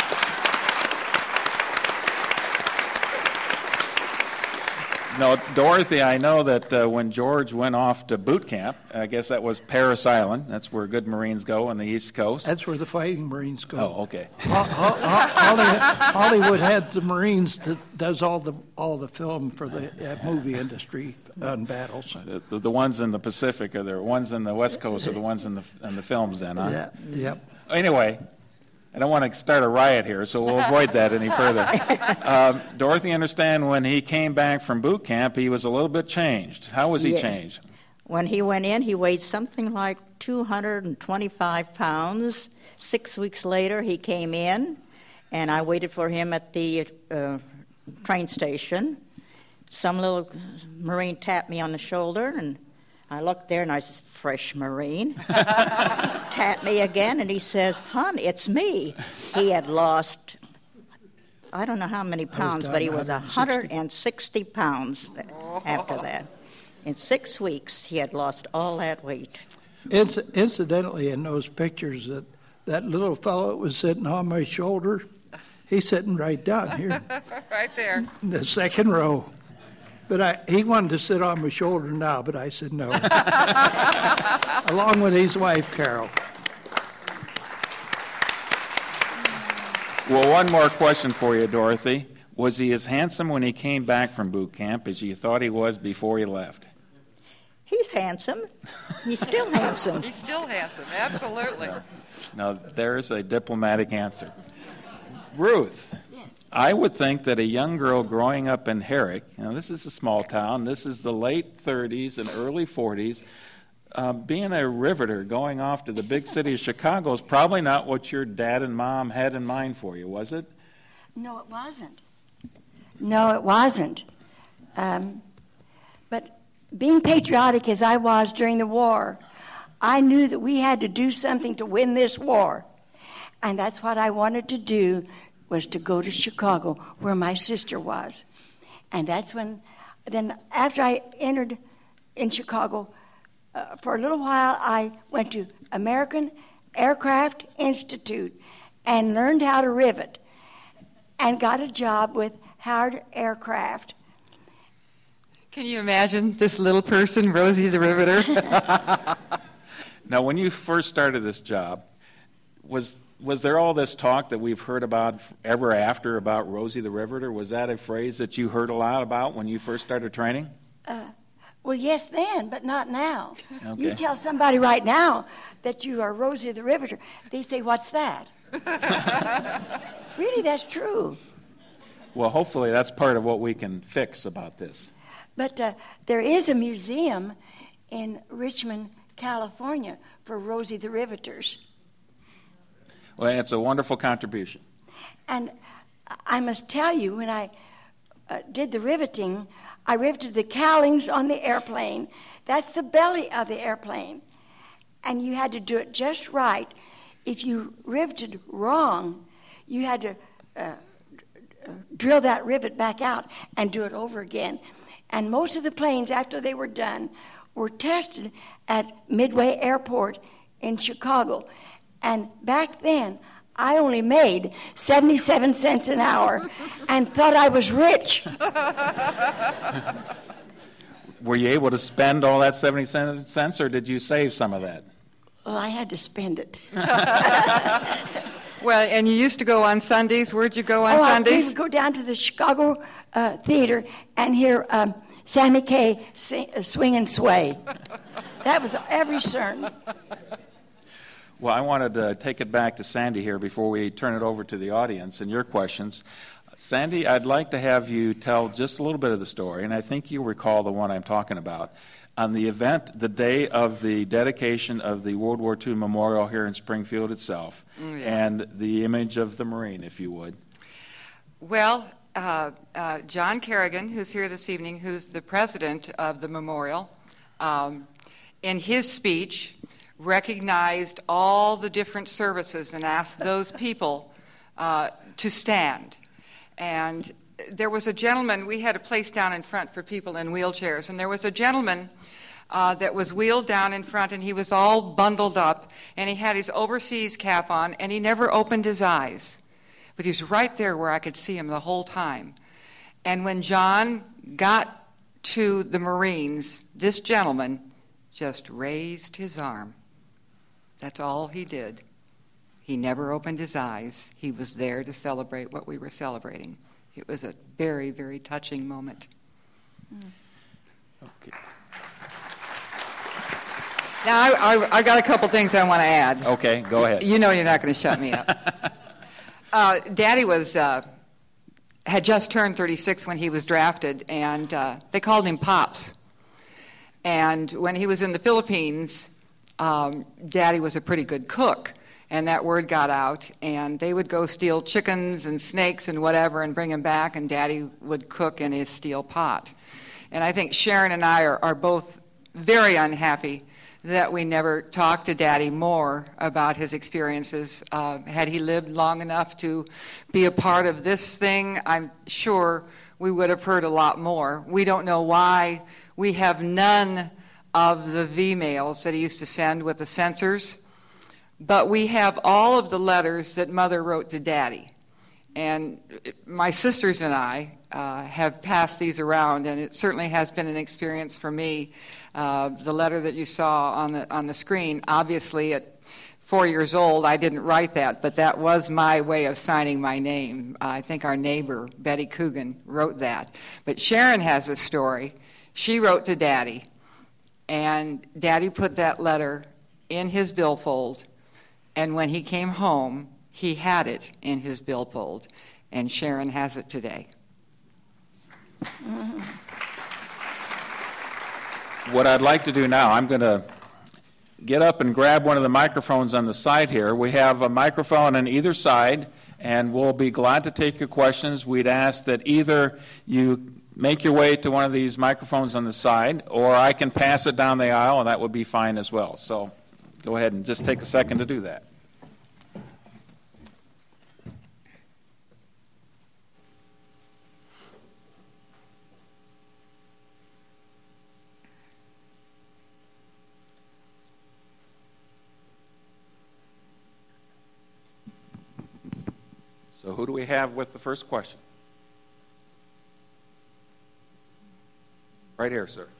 No, Dorothy, I know that when George went off to boot camp, I guess that was Parris Island. That's where good Marines go on the East Coast. That's where the fighting Marines go. Oh, okay. Hollywood had the Marines that does all the film for the movie industry on battles. The ones in the Pacific are the ones in the West Coast are the ones in the films then, huh? Yeah, yep. Anyway, I don't want to start a riot here, so we'll avoid that any further. Dorothy, understand when he came back from boot camp, he was a little bit changed. How was he changed? When he went in, he weighed something like 225 pounds. 6 weeks later, he came in, and I waited for him at the train station. Some little Marine tapped me on the shoulder, and I looked there, and I said, "Fresh Marine." Tapped me again, and he says, "Hon, it's me." He had lost, I don't know how many pounds, but he was 160 pounds after that. In 6 weeks, he had lost all that weight. Incidentally, in those pictures, that little fellow that was sitting on my shoulder, he's sitting right down here. Right there. In the second row. But he wanted to sit on my shoulder now, but I said no. Along with his wife, Carol. Well, one more question for you, Dorothy. Was he as handsome when he came back from boot camp as you thought he was before he left? He's handsome. He's still handsome. He's still handsome, absolutely. Now, there's a diplomatic answer. Ruth. I would think that a young girl growing up in Herrick, this is a small town, this is the late 30s and early 40s, being a riveter going off to the big city of Chicago is probably not what your dad and mom had in mind for you, was it? No, it wasn't. No, it wasn't. But being patriotic as I was during the war, I knew that we had to do something to win this war. And that's what I wanted to do, was to go to Chicago, where my sister was. And that's when, then after I entered in Chicago, for a little while I went to American Aircraft Institute and learned how to rivet and got a job with Howard Aircraft. Can you imagine this little person, Rosie the Riveter? Now, when you first started this job, was there all this talk that we've heard about ever after about Rosie the Riveter? Was that a phrase that you heard a lot about when you first started training? Well, yes then, but not now. Okay. You tell somebody right now that you are Rosie the Riveter, they say, what's that? Really, that's true. Well, hopefully that's part of what we can fix about this. But there is a museum in Richmond, California for Rosie the Riveters. Well, it's a wonderful contribution. And I must tell you, when I did the riveting, I riveted the cowlings on the airplane. That's the belly of the airplane. And you had to do it just right. If you riveted wrong, you had to drill that rivet back out and do it over again. And most of the planes, after they were done, were tested at Midway Airport in Chicago. And back then, I only made 77 cents an hour and thought I was rich. Were you able to spend all that 77 cents, or did you save some of that? Well, I had to spend it. Well, and you used to go on Sundays. Where'd you go on Sundays? We would go down to the Chicago Theater and hear Sammy Kaye swing and sway. That was every sermon. Well, I wanted to take it back to Sandy here before we turn it over to the audience and your questions. Sandy, I'd like to have you tell just a little bit of the story, and I think you recall the one I'm talking about. On the event, the day of the dedication of the World War II Memorial here in Springfield itself, and the image of the Marine, if you would. Well, John Kerrigan, who's here this evening, who's the president of the memorial, in his speech recognized all the different services and asked those people to stand. And there was a gentleman, we had a place down in front for people in wheelchairs, and there was a gentleman that was wheeled down in front, and he was all bundled up, and he had his overseas cap on, and he never opened his eyes. But he was right there where I could see him the whole time. And when John got to the Marines, this gentleman just raised his arm. That's all he did. He never opened his eyes. He was there to celebrate what we were celebrating. It was a very, very touching moment. Okay. Now, I got a couple things I want to add. Okay, go ahead. You know you're not going to shut me up. Daddy had just turned 36 when he was drafted, and they called him Pops. And when he was in the Philippines, Daddy was a pretty good cook, and that word got out, and they would go steal chickens and snakes and whatever and bring them back, and Daddy would cook in his steel pot. And I think Sharon and I are both very unhappy that we never talked to Daddy more about his experiences. Had he lived long enough to be a part of this thing, I'm sure we would have heard a lot more. We don't know why we have none of the V-mails that he used to send with the censors, but we have all of the letters that Mother wrote to Daddy. And my sisters and I have passed these around, and it certainly has been an experience for me. The letter that you saw on the screen, obviously at 4 years old, I didn't write that, but that was my way of signing my name. I think our neighbor, Betty Coogan, wrote that. But Sharon has a story. She wrote to Daddy, and Daddy put that letter in his billfold, and when he came home, he had it in his billfold, and Sharon has it today. What I'd like to do now, I'm going to get up and grab one of the microphones on the side here. We have a microphone on either side, and we'll be glad to take your questions. We'd ask that either you make your way to one of these microphones on the side, or I can pass it down the aisle, and that would be fine as well. So go ahead and just take a second to do that. So who do we have with the first question? Right here, sir.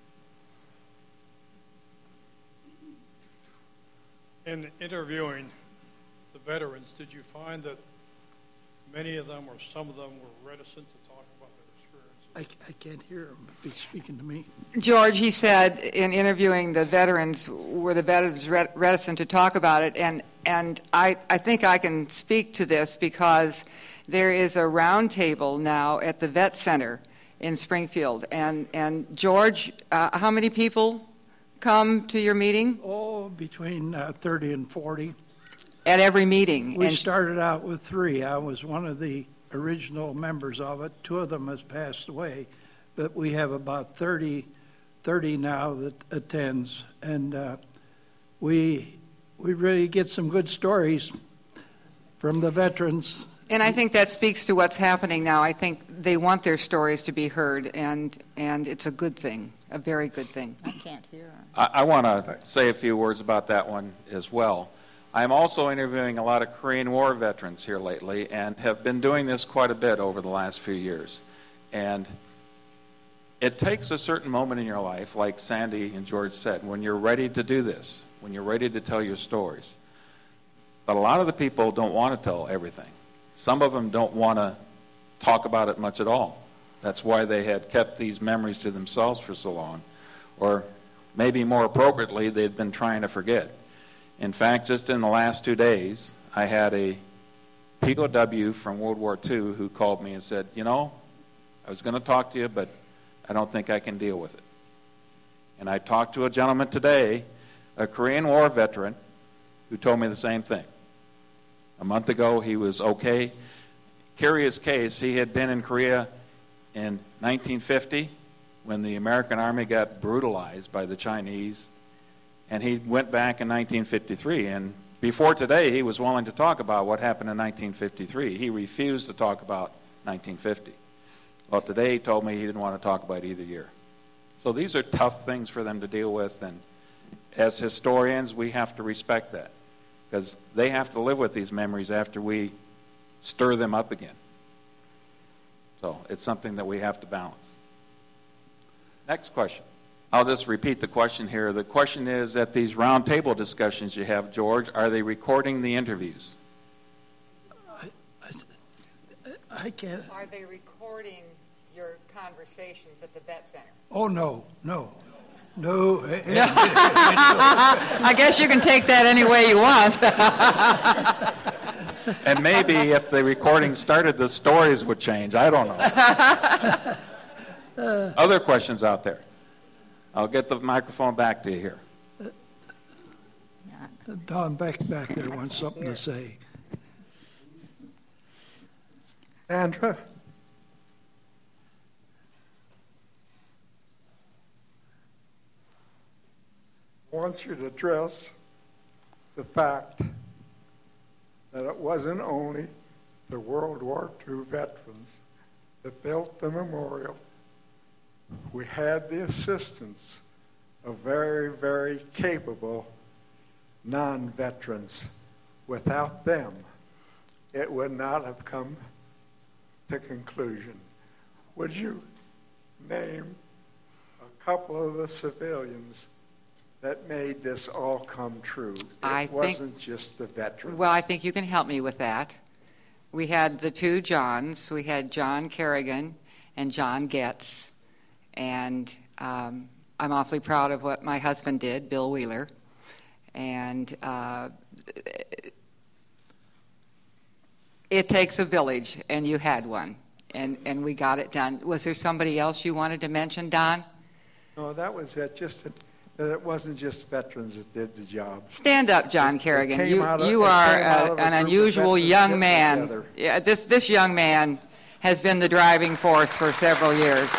In interviewing the veterans, did you find that many of them or some of them were reticent to talk about their experience? I can't hear him if he's speaking to me. George, he said in interviewing the veterans, were the veterans reticent to talk about it? And I think I can speak to this because there is a round table now at the Vet Center in Springfield. And George, how many people come to your meeting? Oh, between 30 and 40. At every meeting? We started out with 3. I was one of the original members of it. 2 of them has passed away. But we have about 30 now that attends. And we really get some good stories from the veterans. And I think that speaks to what's happening now. I think they want their stories to be heard, and it's a good thing, a very good thing. I can't hear him. I want to say a few words about that one as well. I'm also interviewing a lot of Korean War veterans here lately and have been doing this quite a bit over the last few years. And it takes a certain moment in your life, like Sandy and George said, when you're ready to do this, when you're ready to tell your stories. But a lot of the people don't want to tell everything. Some of them don't want to talk about it much at all. That's why they had kept these memories to themselves for so long. Or maybe more appropriately, they'd been trying to forget. In fact, just in the last 2 days, I had a POW from World War II who called me and said, you know, I was going to talk to you, but I don't think I can deal with it. And I talked to a gentleman today, a Korean War veteran, who told me the same thing. A month ago, he was okay. Curious case, he had been in Korea in 1950 when the American Army got brutalized by the Chinese, and he went back in 1953. And before today, he was willing to talk about what happened in 1953. He refused to talk about 1950. Well, today he told me he didn't want to talk about either year. So these are tough things for them to deal with, and as historians, we have to respect that, because they have to live with these memories after we stir them up again. So it's something that we have to balance. Next question. I'll just repeat the question here. The question is, at these roundtable discussions you have, George, are they recording the interviews? I can't. Are they recording your conversations at the Vet Center? Oh, no. I guess you can take that any way you want. And maybe if the recording started, the stories would change. I don't know. Other questions out there? I'll get the microphone back to you here. Don back there wants something to say. Sandra? I want you to address the fact that it wasn't only the World War II veterans that built the memorial. We had the assistance of very, very capable non-veterans. Without them, it would not have come to conclusion. Would you name a couple of the civilians that made this all come true? It wasn't just the veterans. Well, I think you can help me with that. We had the 2 Johns. We had John Kerrigan and John Getz. And I'm awfully proud of what my husband did, Bill Wheeler. And it takes a village, and you had one. And we got it done. Was there somebody else you wanted to mention, Don? No, that was it. Just that it wasn't just veterans that did the job. Stand up, John Kerrigan. You are an unusual young man. Yeah, this young man has been the driving force for several years.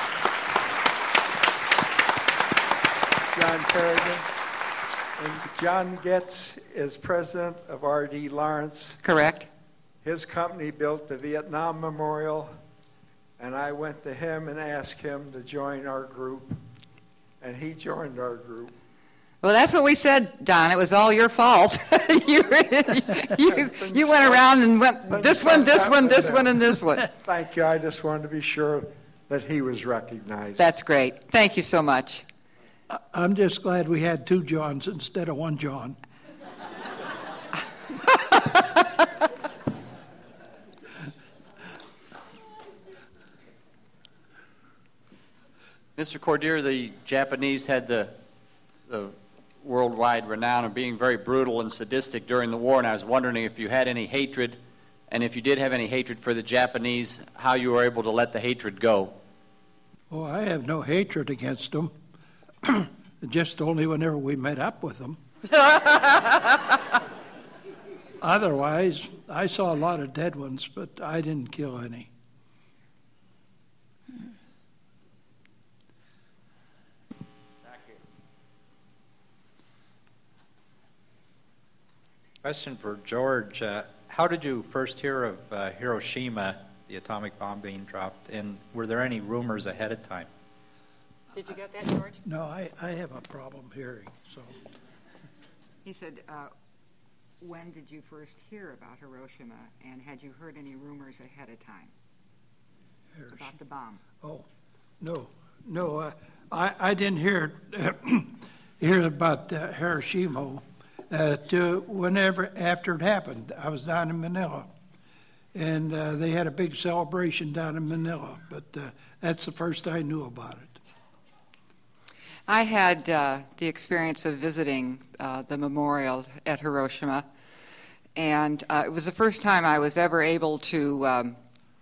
John Kerrigan. And John Getz is president of R.D. Lawrence. Correct. His company built the Vietnam Memorial, and I went to him and asked him to join our group, and he joined our group. Well, that's what we said, Don. It was all your fault. you went around and went this one, this one, this one, and this one. Thank you. I just wanted to be sure that he was recognized. That's great. Thank you so much. I'm just glad we had two Johns instead of one John. Mr. Cordier, the Japanese had the worldwide renown of being very brutal and sadistic during the war, and I was wondering if you had any hatred, and if you did have any hatred for the Japanese, how you were able to let the hatred go. Oh, I have no hatred against them. Just only whenever we met up with them. Otherwise, I saw a lot of dead ones, but I didn't kill any. Question for George. How did you first hear of Hiroshima, the atomic bomb being dropped, and were there any rumors ahead of time? Did you get that, George? No, I have a problem hearing. So he said, when did you first hear about Hiroshima, and had you heard any rumors ahead of time about the bomb? Oh, no, I didn't hear about Hiroshima till whenever after it happened. I was down in Manila, and they had a big celebration down in Manila, but that's the first I knew about it. I had the experience of visiting the memorial at Hiroshima, and it was the first time I was ever able to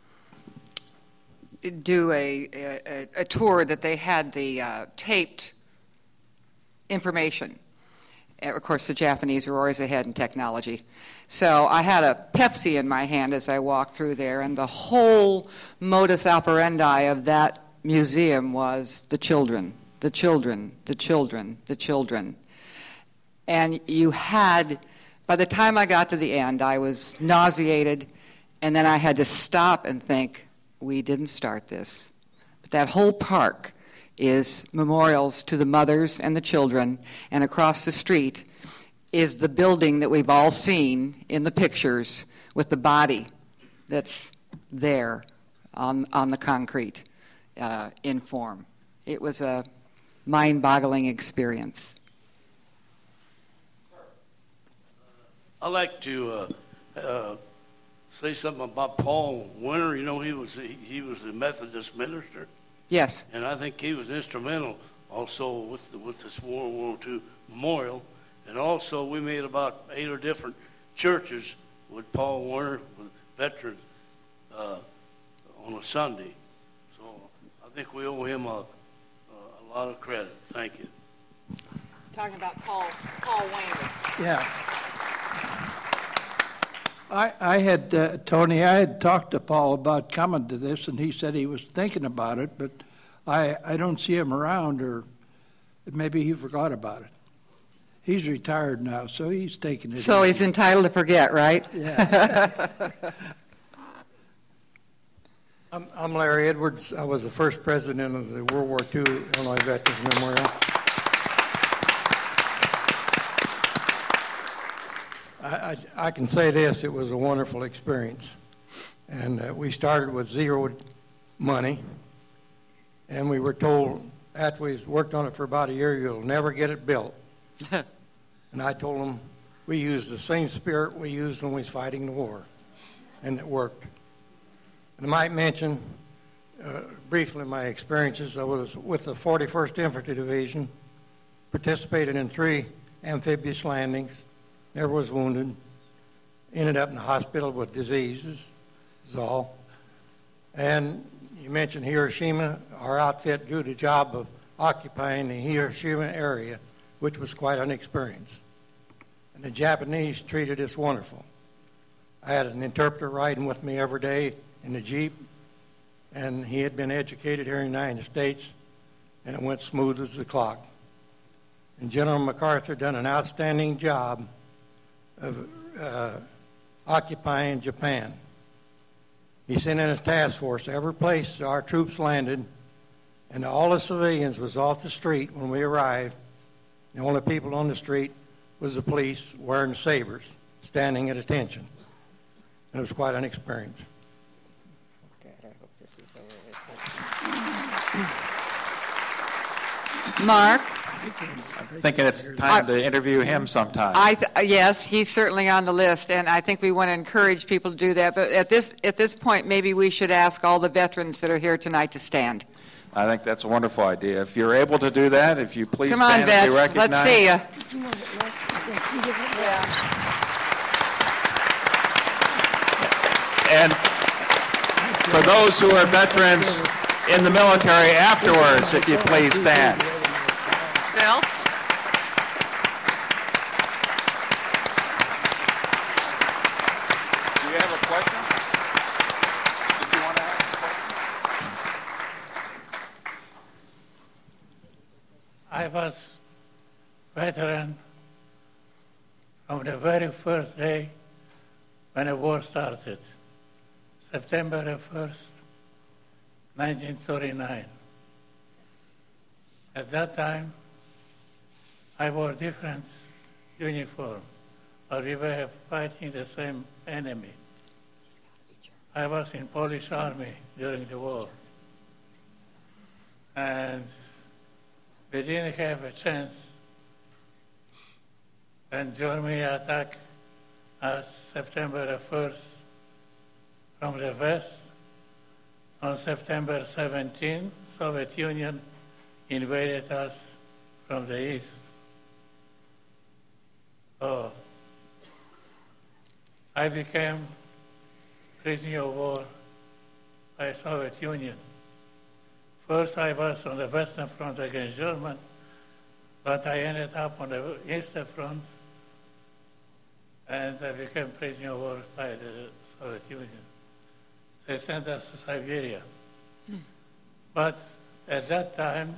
do a tour that they had the taped information. And of course, the Japanese were always ahead in technology. So I had a Pepsi in my hand as I walked through there, and the whole modus operandi of that museum was the children. The children, the children, the children. And you had, by the time I got to the end, I was nauseated, and then I had to stop and think, we didn't start this. But that whole park is memorials to the mothers and the children, and across the street is the building that we've all seen in the pictures with the body that's there on the concrete in form. It was a mind-boggling experience. I'd like to say something about Paul Winter. You know, he was a Methodist minister. Yes. And I think he was instrumental also with this World War II memorial. And also we made about 8 or different churches with Paul Warner, with veterans, on a Sunday. So I think we owe him a lot of credit. Thank you. Talking about Paul Wayne. Yeah. I had, Tony, I had talked to Paul about coming to this, and he said he was thinking about it, but I don't see him around, or maybe he forgot about it. He's retired now, so he's taking it. So he's entitled to forget, right? Yeah. I'm Larry Edwards. I was the first president of the World War II Illinois Veterans Memorial. I can say this, it was a wonderful experience. And we started with zero money, and we were told after we worked on it for about a year, you'll never get it built. And I told them we used the same spirit we used when we was fighting the war, and it worked. And I might mention briefly my experiences. I was with the 41st Infantry Division, participated in 3 amphibious landings, never was wounded, ended up in the hospital with diseases, is all. And you mentioned Hiroshima. Our outfit did a job of occupying the Hiroshima area which was quite an experience. And the Japanese treated us wonderful. I had an interpreter riding with me every day in the Jeep, and he had been educated here in the United States, and it went smooth as the clock. And General MacArthur done an outstanding job of occupying Japan. He sent in a task force every place our troops landed, and all the civilians was off the street when we arrived. The only people on the street was the police wearing sabers, standing at attention. And it was quite an experience. Okay, I hope this is over. Mark? Thinking it's time to interview him sometime. Yes, he's certainly on the list, and I think we want to encourage people to do that. But at this point, maybe we should ask all the veterans that are here tonight to stand. I think that's a wonderful idea. If you're able to do that, if you please Come on, stand and vets. be recognized. Let's see you. And for those who are veterans in the military afterwards, if you please stand. Bill? Do you have a question? Did you want to ask a question? I was veteran from the very first day when the war started, September 1st, 1939. At that time, I wore different uniform, but we were fighting the same enemy. I was in Polish army during the war, and we didn't have a chance when Germany attacked us September 1st from the west. On September 17, Soviet Union invaded us from the east. So I became prisoner of war by Soviet Union. First I was on the Western Front against Germany, but I ended up on the Eastern Front, and I became prisoner of war by the Soviet Union. They sent us to Siberia. But at that time,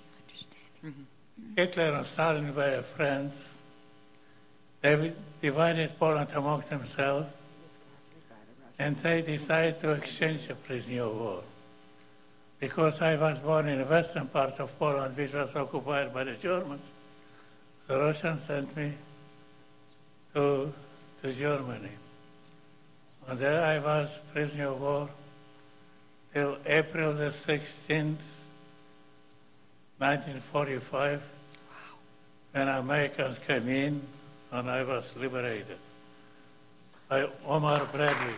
Hitler and Stalin were friends. They divided Poland among themselves, and they decided to exchange a prisoner of war. Because I was born in the western part of Poland, which was occupied by the Germans, the Russians sent me to Germany. And there I was prisoner of war till April the 16th, 1945, when Americans came in and I was liberated by Omar Bradley.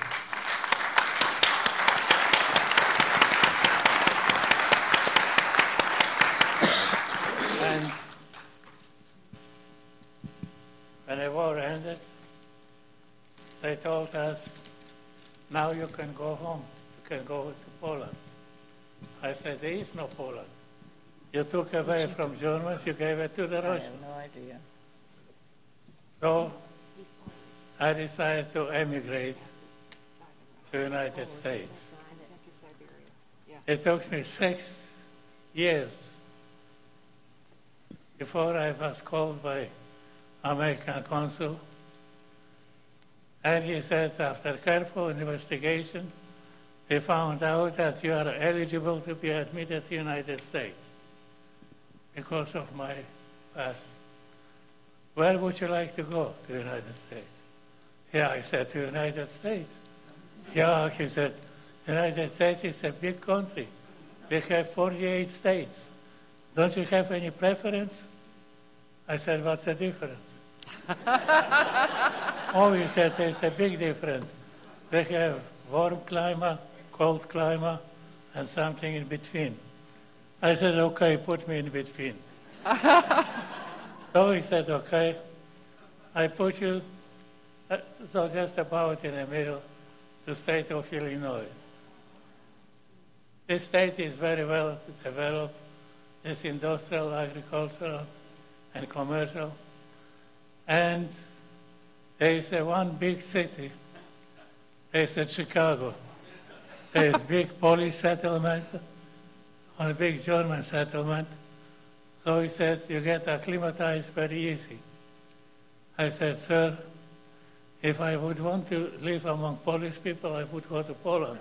And when the war ended, they told us, now you can go home, you can go to Poland. I said, there is no Poland. You took away from Germans, you gave it to the Russians. I have no idea. So I decided to emigrate to the United States. It took me 6 years before I was called by American consul, and he said, after careful investigation, they found out that you are eligible to be admitted to the United States because of my past. Where would you like to go to the United States? Yeah, I said, to the United States. Yeah, he said, United States is a big country. We have 48 states. Don't you have any preference? I said, what's the difference? Oh, he said, there's a big difference. They have warm climate, cold climate, and something in between. I said, okay, put me in between. So he said, okay, I put you so just about in the middle, the state of Illinois. This state is very well developed. It's industrial, agricultural, and commercial. And there is one big city. They said Chicago. There is big Polish settlement and a big German settlement. So he said, you get acclimatized very easy. I said, sir, if I would want to live among Polish people, I would go to Poland.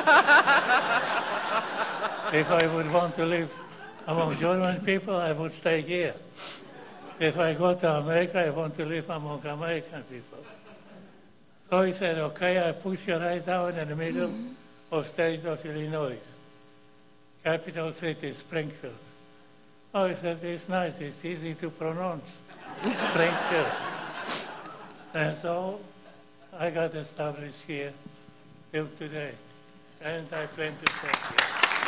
If I would want to live among German people, I would stay here. If I go to America, I want to live among American people. So he said, okay, I put you right down in the middle of state of Illinois. Capital city, Springfield. Oh, he said, it's nice, it's easy to pronounce. Springfield. And so I got established here till today. And I plan to stay here.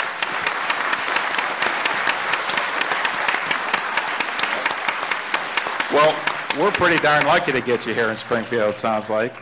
Well, we're pretty darn lucky to get you here in Springfield, it sounds like.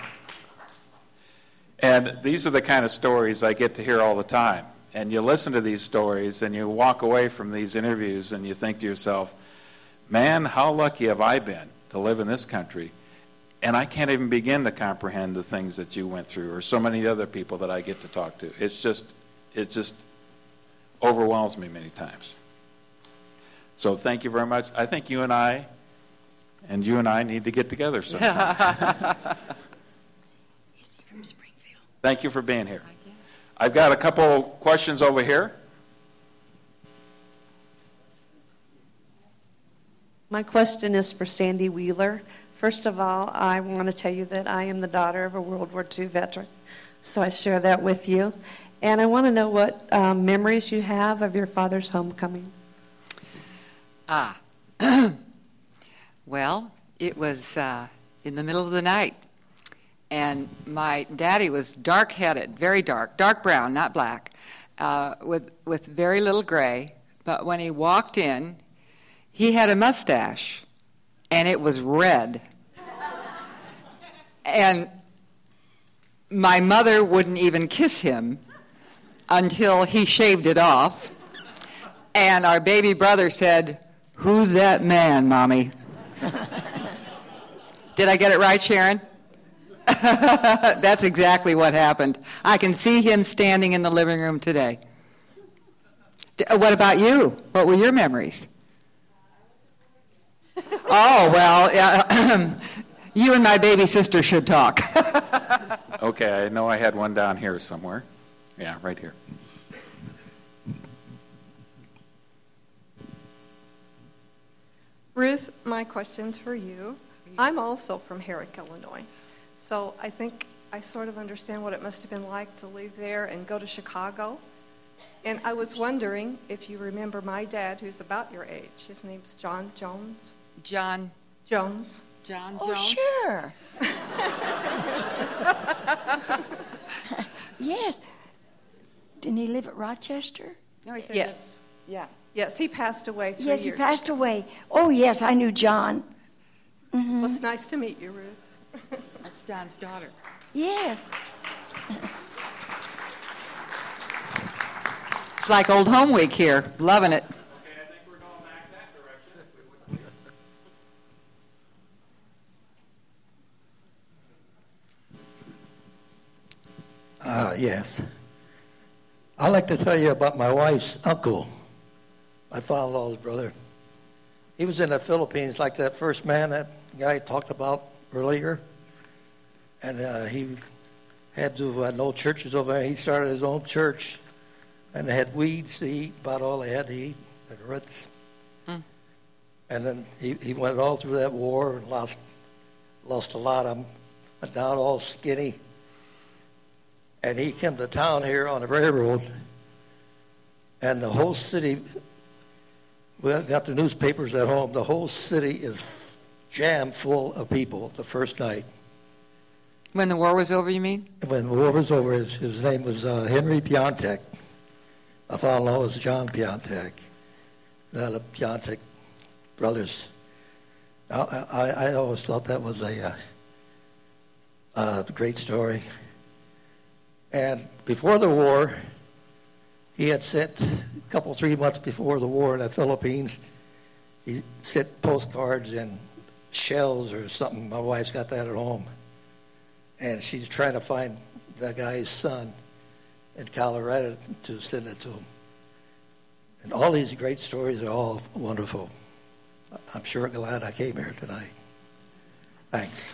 And these are the kind of stories I get to hear all the time. And you listen to these stories and you walk away from these interviews and you think to yourself, man, how lucky have I been to live in this country? And I can't even begin to comprehend the things that you went through or so many other people that I get to talk to. It just overwhelms me many times. So thank you very much. I think you and I need to get together sometime. Is he from Springfield? Thank you for being here. I've got a couple questions over here. My question is for Sandy Wheeler. First of all, I want to tell you that I am the daughter of a World War II veteran, so I share that with you. And I want to know what memories you have of your father's homecoming. Well, it was in the middle of the night, and my daddy was dark-headed, very dark brown, not black, with very little gray. But when he walked in, he had a mustache, and it was red. And my mother wouldn't even kiss him until he shaved it off. And our baby brother said, "Who's that man, Mommy?" Did I get it right, Sharon? That's exactly what happened. I can see him standing in the living room today. What about you? What were your memories? Oh, well, you and my baby sister should talk. Okay, I know I had one down here somewhere. Yeah, right here. Ruth, my question's for you. I'm also from Herrick, Illinois. So I think I sort of understand what it must have been like to leave there and go to Chicago. And I was wondering if you remember my dad, who's about your age. His name's John Jones. John Jones. John Oh, Jones? sure. Yes. Didn't he live at Rochester? No, he said Yes. Yeah. Yes, he passed away 3 Yes, years he passed away. Oh, yes, I knew John. Well, it's nice to meet you, Ruth. That's John's daughter. Yes. It's like old home week here. Loving it. Yes. I'd like to tell you about my wife's uncle, my father-in-law's brother. He was in the Philippines like that first man that guy talked about earlier. And he had to no churches over there. He started his own church, and they had weeds to eat, about all they had to eat, and roots. And then he went all through that war and lost a lot of them, went down all skinny. And he came to town here on the railroad, and the whole city, we got the newspapers at home, the whole city is jammed full of people the first night. When the war was over, you mean? When the war was over, his name was Henry Piontek. My father-in-law was John Piontek. The Piontek brothers. I always thought that was a great story. And before the war, he had sent, 3 months before the war in the Philippines, he sent postcards and shells or something. My wife's got that at home. And she's trying to find the guy's son in Colorado to send it to him. And all these great stories are all wonderful. I'm sure glad I came here tonight. Thanks.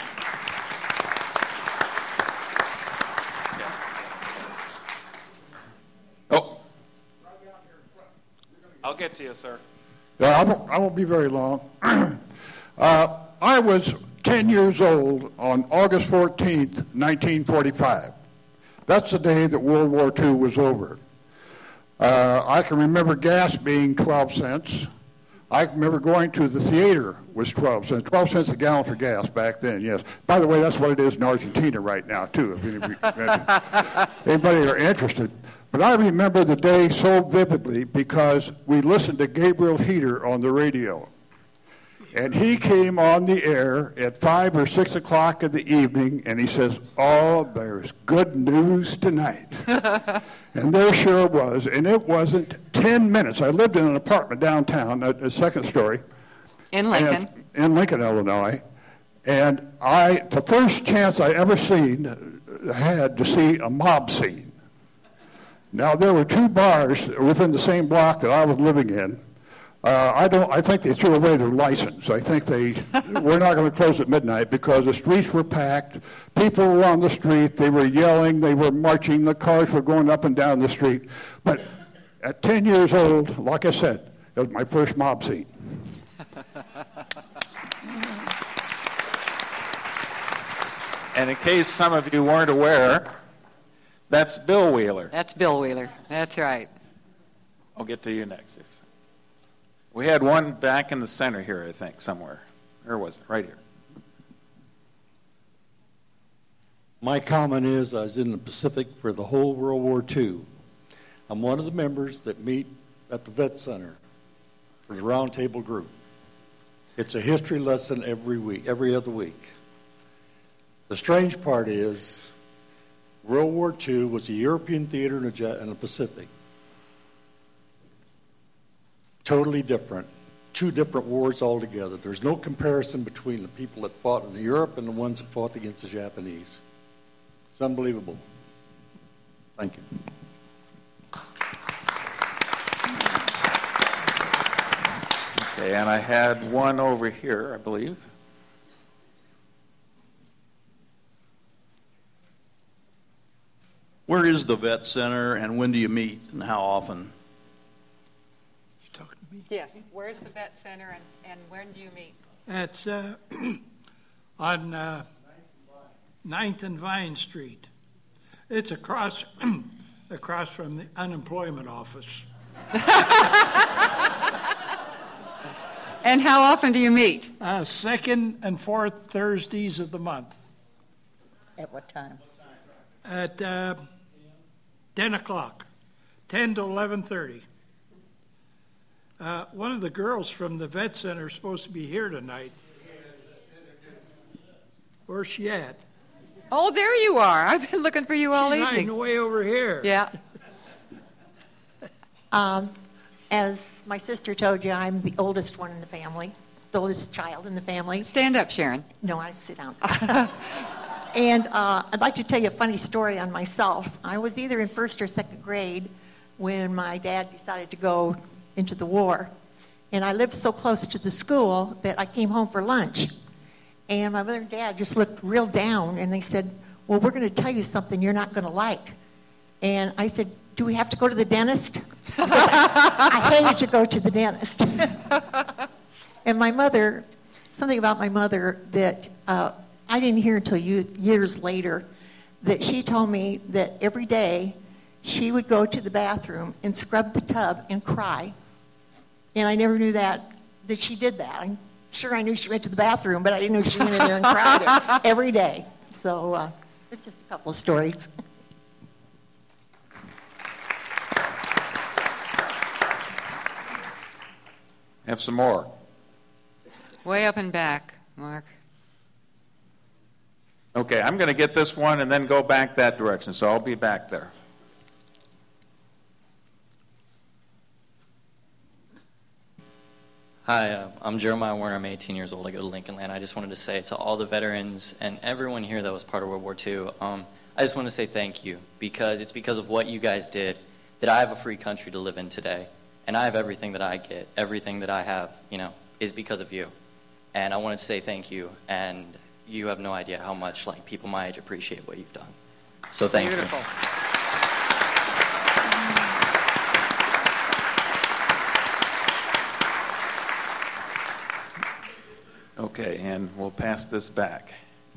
Oh. I'll get to you, sir. Yeah, I won't be very long. I was 10 years old on August 14th, 1945. That's the day that World War II was over. I can remember gas being 12 cents. I remember going to the theater was 12 cents. 12 cents a gallon for gas back then, yes. By the way, that's what it is in Argentina right now, too, if anybody are interested. But I remember the day so vividly because we listened to Gabriel Heater on the radio. And he came on the air at 5 or 6 o'clock in the evening, and he says, "Oh, there's good news tonight." And there sure was, and it wasn't 10 minutes. I lived in an apartment downtown, a second story. In Lincoln. In Lincoln, Illinois. And the first chance I ever had to see a mob scene. Now, there were 2 bars within the same block that I was living in. I think they threw away their license. I think we're not going to close at midnight because the streets were packed. People were on the street. They were yelling. They were marching. The cars were going up and down the street. But at 10 years old, like I said, it was my first mob scene. And in case some of you weren't aware, that's Bill Wheeler. That's Bill Wheeler. That's right. I'll get to you next. We had one back in the center here, I think, somewhere. Or was it? Right here. My comment is I was in the Pacific for the whole World War II. I'm one of the members that meet at the Vet Center for the Roundtable Group. It's a history lesson every week, every other week. The strange part is World War II was a European theater in the Pacific. Totally different. 2 different wars altogether. There's no comparison between the people that fought in Europe and the ones that fought against the Japanese. It's unbelievable. Thank you. Okay, and I had one over here, I believe. Where is the Vet Center, and when do you meet, and how often? Yes. Where's the Vet Center, and when do you meet? That's on 9th and Vine Street. It's across from the unemployment office. And how often do you meet? Second and fourth Thursdays of the month. At what time? At 10 o'clock, 10 to 11:30. One of the girls from the Vet Center is supposed to be here tonight. Where's she at? Oh, there you are. I've been looking for you all She's evening. hiding way over here. Yeah. As my sister told you, I'm the oldest one in the family, the oldest child in the family. Stand up, Sharon. No, I sit down. And I'd like to tell you a funny story on myself. I was either in 1st or 2nd grade when my dad decided to go into the war. And I lived so close to the school that I came home for lunch. And my mother and dad just looked real down, and they said, "Well, we're going to tell you something you're not going to like." And I said, "Do we have to go to the dentist?" I hated to go to the dentist. And my mother, something about my mother that I didn't hear until years later, that she told me that every day she would go to the bathroom and scrub the tub and cry. And I never knew that she did that. I'm sure I knew she went to the bathroom, but I didn't know she went in there and cried every day. So it's just a couple of stories. Have some more. Way up and back, Mark. Okay, I'm going to get this one and then go back that direction, so I'll be back there. Hi, I'm Jeremiah Warner. I'm 18 years old. I go to Lincoln Land. I just wanted to say to all the veterans and everyone here that was part of World War II, I just want to say thank you, because it's because of what you guys did that I have a free country to live in today. And I have everything that I get, everything that I have, is because of you. And I wanted to say thank you, and you have no idea how much people my age appreciate what you've done. So thank you. Okay, and we'll pass this back.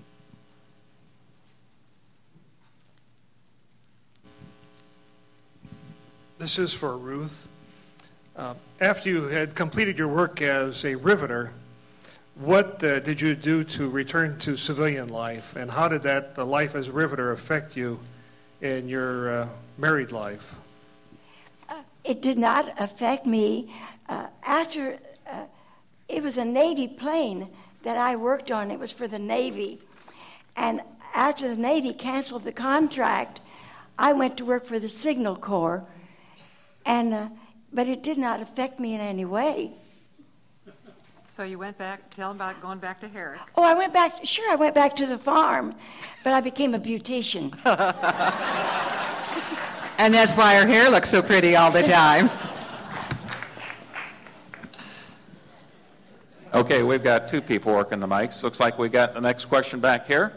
This is for Ruth. After you had completed your work as a riveter, what did you do to return to civilian life, and how did the life as a riveter affect you in your married life? It did not affect me. After it was a Navy plane that I worked on. It was for the Navy. And after the Navy canceled the contract, I went to work for the Signal Corps. But it did not affect me in any way. So you went back, tell them about going back to Herrick. Oh, I went back to the farm, but I became a beautician. And that's why her hair looks so pretty all the time. Okay, we've got two people working the mics. Looks like we got the next question back here.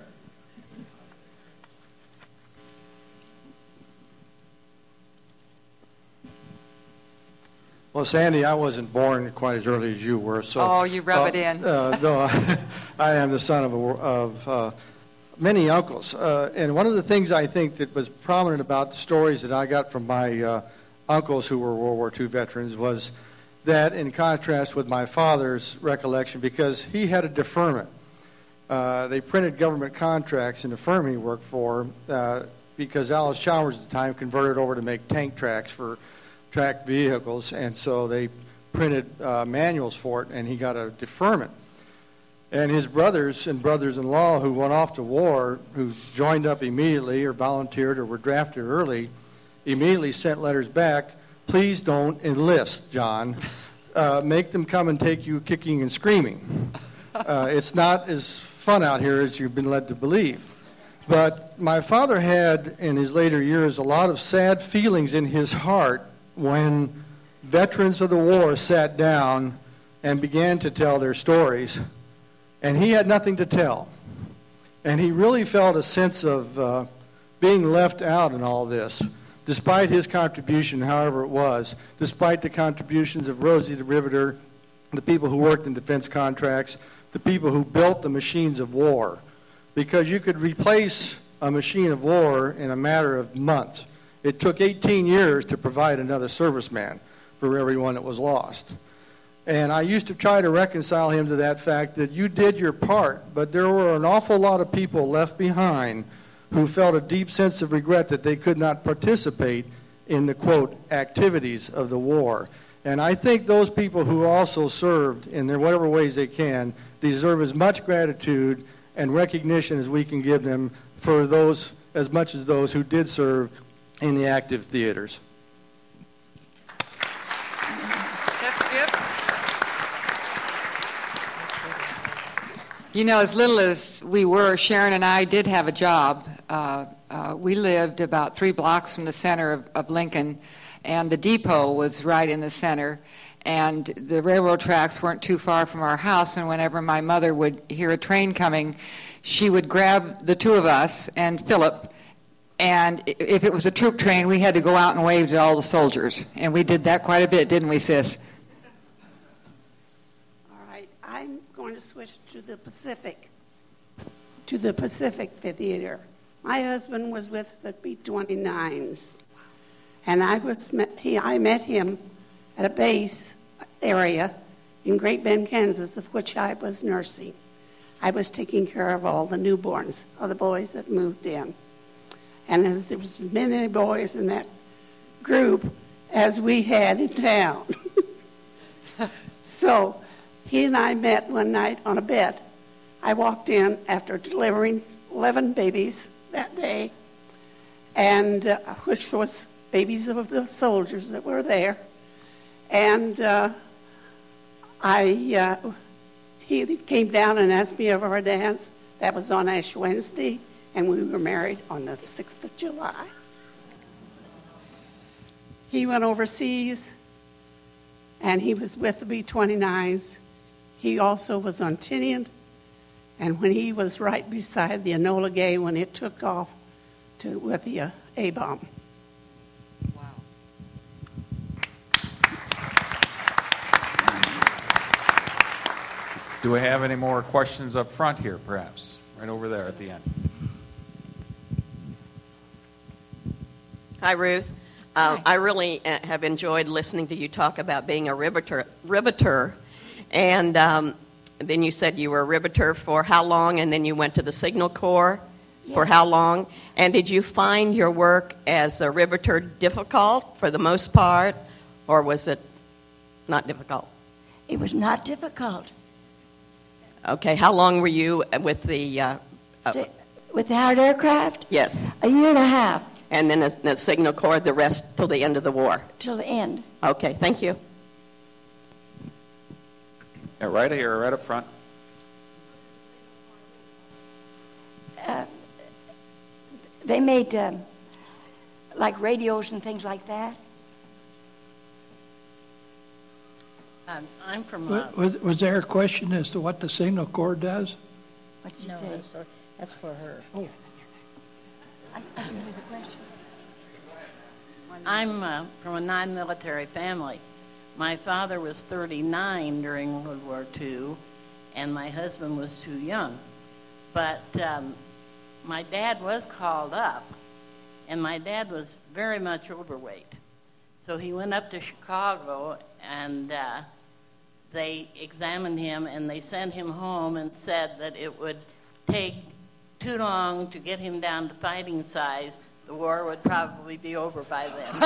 Well, Sandy, I wasn't born quite as early as you were. So, oh, you rub it in. Though I am the son of many uncles. And one of the things I think that was prominent about the stories that I got from my uncles who were World War II veterans was that, in contrast with my father's recollection, because he had a deferment. They printed government contracts in the firm he worked for because Alice Chalmers at the time converted over to make tank tracks for tracked vehicles, and so they printed manuals for it, and he got a deferment. And his brothers and brothers-in-law who went off to war, who joined up immediately or volunteered or were drafted early, immediately sent letters back, please don't enlist, John. Make them come and take you kicking and screaming. It's not as fun out here as you've been led to believe. But my father had, in his later years, a lot of sad feelings in his heart when veterans of the war sat down and began to tell their stories, and he had nothing to tell. And he really felt a sense of being left out in all this, despite his contribution, however it was, despite the contributions of Rosie the Riveter, the people who worked in defense contracts, the people who built the machines of war, because you could replace a machine of war in a matter of months. It took 18 years to provide another serviceman for everyone that was lost. And I used to try to reconcile him to that fact that you did your part, but there were an awful lot of people left behind who felt a deep sense of regret that they could not participate in the, quote, activities of the war. And I think those people who also served in their whatever ways they can deserve as much gratitude and recognition as we can give them for those, as much as those who did serve in the active theaters. That's good. You know, as little as we were, Sharon and I did have a job. We lived about 3 blocks from the center of Lincoln, and the depot was right in the center, and the railroad tracks weren't too far from our house, and whenever my mother would hear a train coming, she would grab the two of us and Philip, and if it was a troop train, we had to go out and wave to all the soldiers. And we did that quite a bit, didn't we, sis? All right, I'm going to switch to the Pacific Theater. My husband was with the B-29s, and I met him at a base area in Great Bend, Kansas, of which I was nursing. I was taking care of all the newborns, of the boys that moved in. And as there was as many boys in that group as we had in town. So he and I met one night on a bed. I walked in after delivering 11 babies that day, and which was babies of the soldiers that were there. And He came down and asked me over a dance. That was on Ash Wednesday, and we were married on the 6th of July. He went overseas, and he was with the B-29s. He also was on Tinian, and when he was right beside the Enola Gay when it took off with the A-bomb. Do we have any more questions up front here, perhaps? Right over there at the end. Hi, Ruth. I really have enjoyed listening to you talk about being a riveter. And then you said you were a riveter for how long, and then you went to the Signal Corps for how long? And did you find your work as a riveter difficult for the most part, or was it not difficult? It was not difficult. Okay, how long were you with the... with the Howard aircraft? Yes. A year and a half. And then the Signal Corps, the rest till the end of the war? Till the end. Okay, thank you. Yeah, right here, right up front. They made like radios and things like that. I'm from... Was there a question as to what the Signal Corps does? What did you no, say? that's for her. Oh. I didn't hear the question. I'm from a non-military family. My father was 39 during World War II, and my husband was too young. But my dad was called up, and my dad was very much overweight. So he went up to Chicago, and they examined him, and they sent him home and said that it would take too long to get him down to fighting size. The war would probably be over by then.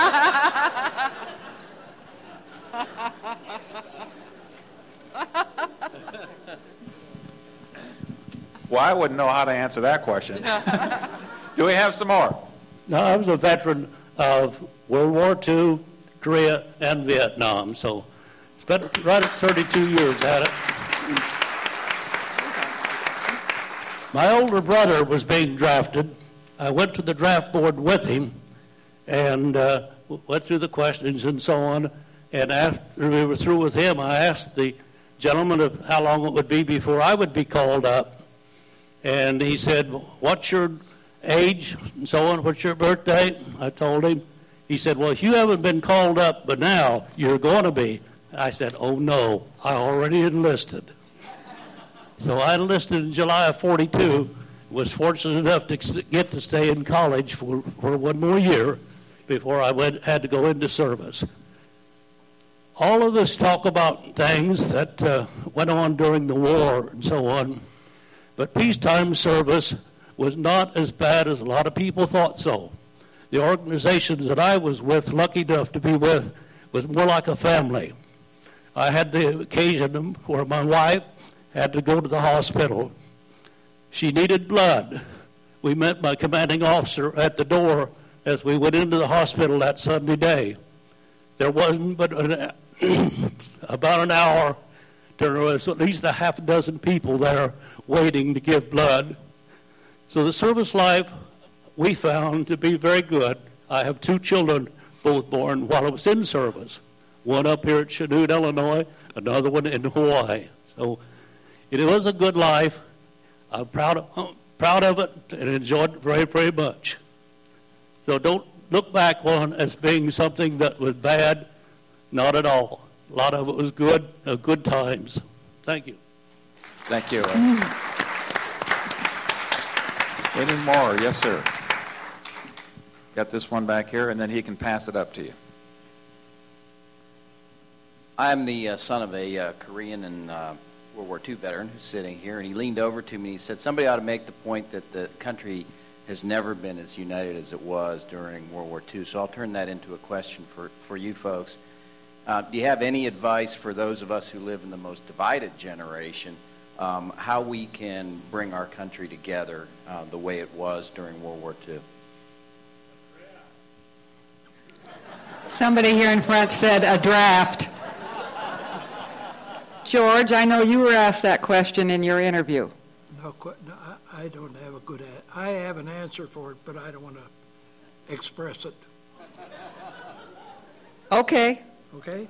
Well, I wouldn't know how to answer that question. Do we have some more? No, I was a veteran of World War II, Korea, and Vietnam, so spent right at 32 years at it. My older brother was being drafted. I went to the draft board with him and went through the questions and so on. And after we were through with him, I asked the gentleman of how long it would be before I would be called up. And he said, "What's your age?" and so on. "What's your birthday?" I told him. He said, "Well, if you haven't been called up, but now you're going to be." I said, "Oh, no, I already enlisted." So I enlisted in July of 42, was fortunate enough to get to stay in college for one more year before I had to go into service. All of us talk about things that went on during the war and so on, but peacetime service was not as bad as a lot of people thought so. The organizations that I was with, lucky enough to be with, was more like a family. I had the occasion where my wife had to go to the hospital. She needed blood. We met my commanding officer at the door as we went into the hospital that Sunday day. There wasn't but about an hour. There was at least a half a dozen people there waiting to give blood. So the service life we found to be very good. I have two children, both born while I was in service. One up here at Chanute, Illinois, another one in Hawaii. So it was a good life. I'm proud of it and enjoyed it very, very much. So don't look back on as being something that was bad. Not at all. A lot of it was good, good times. Thank you. Thank you. Any more? Yes, sir. Got this one back here, and then he can pass it up to you. I'm the son of a Korean and World War II veteran who's sitting here, and he leaned over to me and he said, "Somebody ought to make the point that the country has never been as united as it was during World War II." So I'll turn that into a question for you folks. Do you have any advice for those of us who live in the most divided generation, how we can bring our country together the way it was during World War II? Somebody here in front said a draft. George, I know you were asked that question in your interview. No, I don't have a good I have an answer for it, but I don't want to express it. Okay. Okay?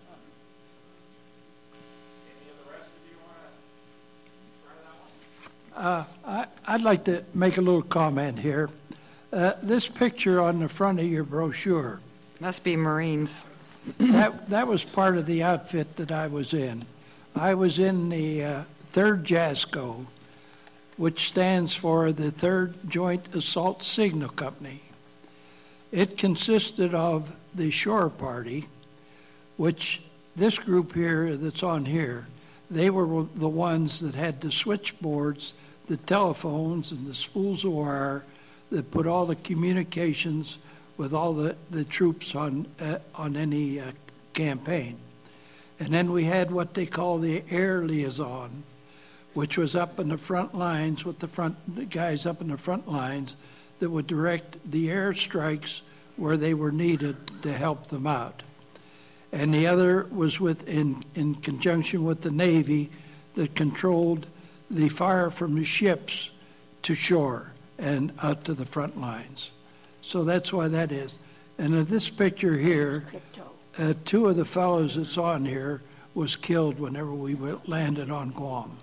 I'd like to make a little comment here. This picture on the front of your brochure. Must be Marines. That was part of the outfit that I was in. I was in the 3rd JASCO, which stands for the 3rd Joint Assault Signal Company. It consisted of the shore party, which this group here that's on here, they were the ones that had the switchboards, the telephones, and the spools of wire that put all the communications with all the troops on any campaign. And then we had what they call the air liaison, which was up in the front lines with the guys up in the front lines that would direct the airstrikes where they were needed to help them out. And the other was in conjunction with the Navy that controlled the fire from the ships to shore and out to the front lines. So that's why that is. And in this picture here, 2 of the fellows that's on here was killed whenever we landed on Guam.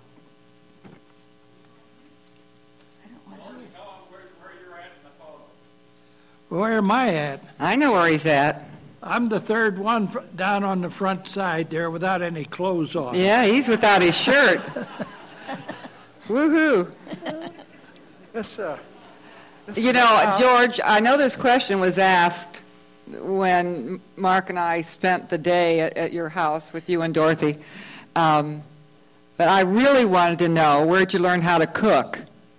Where am I at? I know where he's at. I'm the 3rd one down on the front side there without any clothes on. Yeah, he's without his shirt. Woohoo. You know, George, I know this question was asked when Mark and I spent the day at your house with you and Dorothy. But I really wanted to know, where'd you learn how to cook?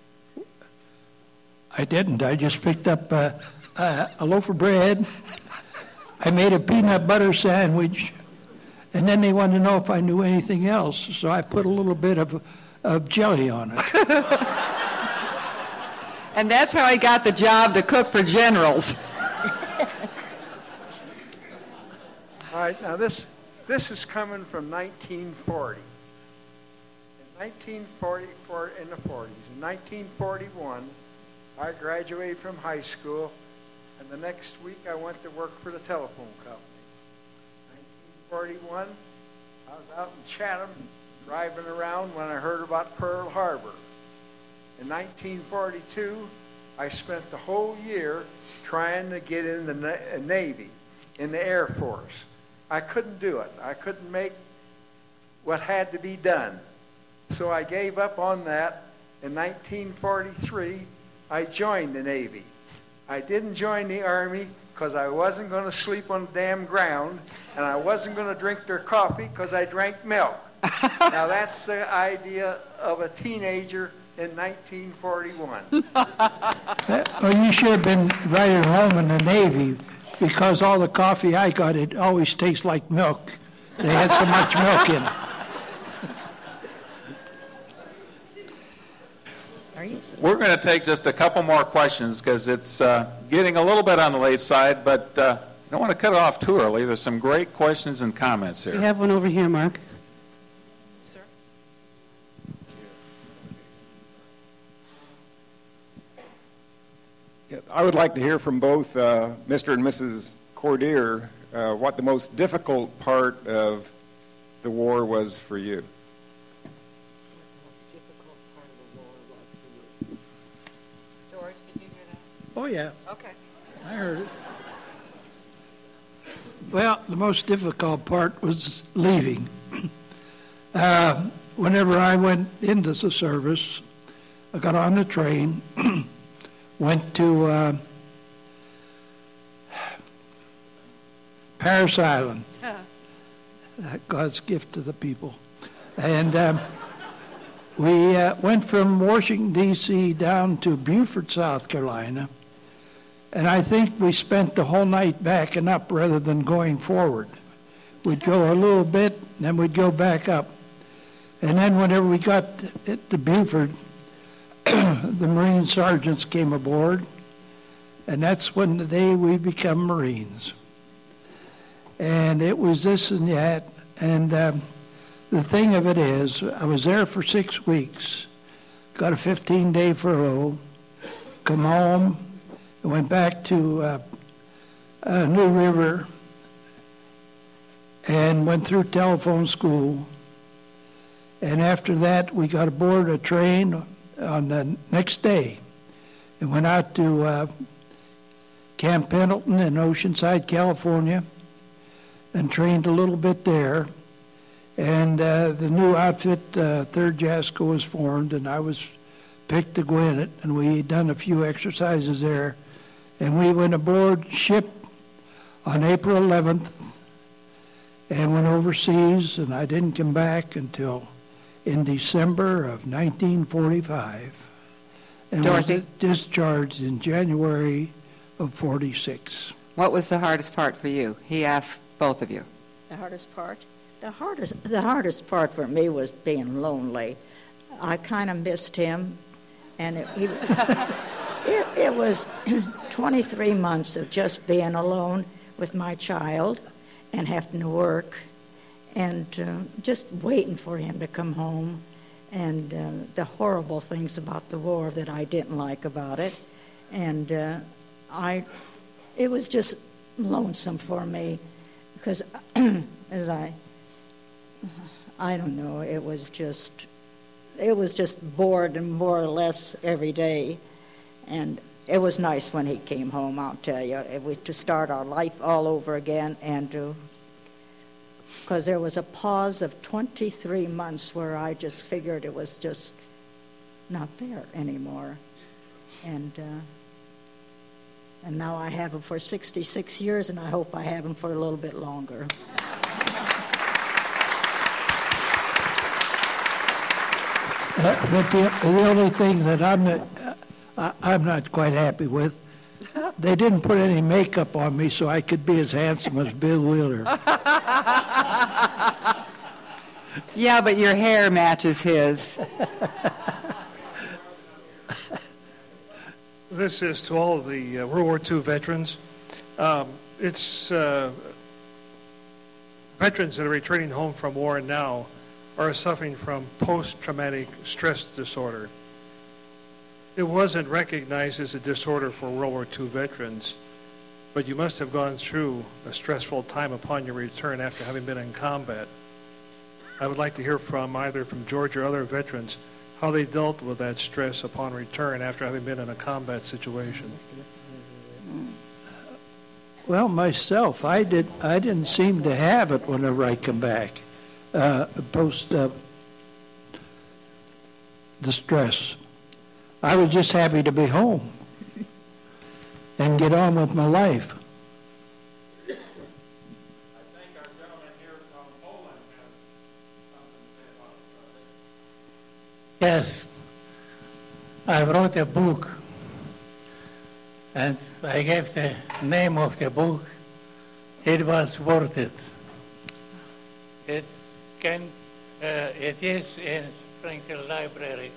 I didn't. I just picked up a loaf of bread. I made a peanut butter sandwich. And then they wanted to know if I knew anything else. So I put a little bit of jelly on it. And that's how he got the job to cook for generals. All right, now this is coming from 1940. In 1944, in the 40s. In 1941, I graduated from high school, and the next week I went to work for the telephone company. 1941, I was out in Chatham driving around when I heard about Pearl Harbor. In 1942, I spent the whole year trying to get in the Navy, in the Air Force. I couldn't do it. I couldn't make what had to be done. So I gave up on that. In 1943, I joined the Navy. I didn't join the Army because I wasn't going to sleep on the damn ground, and I wasn't going to drink their coffee because I drank milk. Now that's the idea of a teenager in 1941. Well, you should have been right at home in the Navy, because all the coffee I got, it always tastes like milk. They had so much milk in it. We're going to take just a couple more questions because it's getting a little bit on the late side, but I don't want to cut it off too early. There's some great questions and comments here. We have one over here, Mark. I would like to hear from both Mr. and Mrs. Cordier what the most difficult part of the war was for you. George, did you hear that? Oh, yeah. Okay. I heard it. Well, the most difficult part was leaving. Whenever I went into the service, I got on the train, went to Paris Island, God's gift to the people. And we went from Washington, D.C. down to Beaufort, South Carolina. And I think we spent the whole night backing up rather than going forward. We'd go a little bit, and then we'd go back up. And then whenever we got to Beaufort, the Marine sergeants came aboard, and that's when the day we become Marines. And it was this and that, and the thing of it is, I was there for 6 weeks, got a 15-day furlough, come home, went back to New River, and went through telephone school. And after that, we got aboard a train on the next day and went out to Camp Pendleton in Oceanside, California, and trained a little bit there. And the new outfit, 3rd JASCO, was formed, and I was picked to go in it, and we had done a few exercises there. And we went aboard ship on April 11th and went overseas, and I didn't come back until in December of 1945. And Dorothy? was discharged in January of 46. What was the hardest part for you? He asked both of you. The hardest part? The hardest part for me was being lonely. I kind of missed him, and it was 23 months of just being alone with my child and having to work and just waiting for him to come home, and the horrible things about the war that I didn't like about it. And it was just lonesome for me because as I don't know, it was just bored and more or less every day. And it was nice when he came home, I'll tell you. It was to start our life all over again, and because there was a pause of 23 months where I just figured it was just not there anymore. And now I have him for 66 years, and I hope I have him for a little bit longer. But the only thing that I'm not quite happy with, they didn't put any makeup on me so I could be as handsome as Bill Wheeler. Yeah, but your hair matches his. This is to all of the World War II veterans. It's veterans that are returning home from war now are suffering from post-traumatic stress disorder. It wasn't recognized as a disorder for World War II veterans, but you must have gone through a stressful time upon your return after having been in combat. I would like to hear from either from George or other veterans how they dealt with that stress upon return after having been in a combat situation. Well, myself, I didn't seem to have it whenever I come back, post the stress. I was just happy to be home and get on with my life. I think our gentleman here from Poland has something to say about it. Yes, I wrote a book, and I gave the name of the book, It Was Worth It. It is in Springfield Library.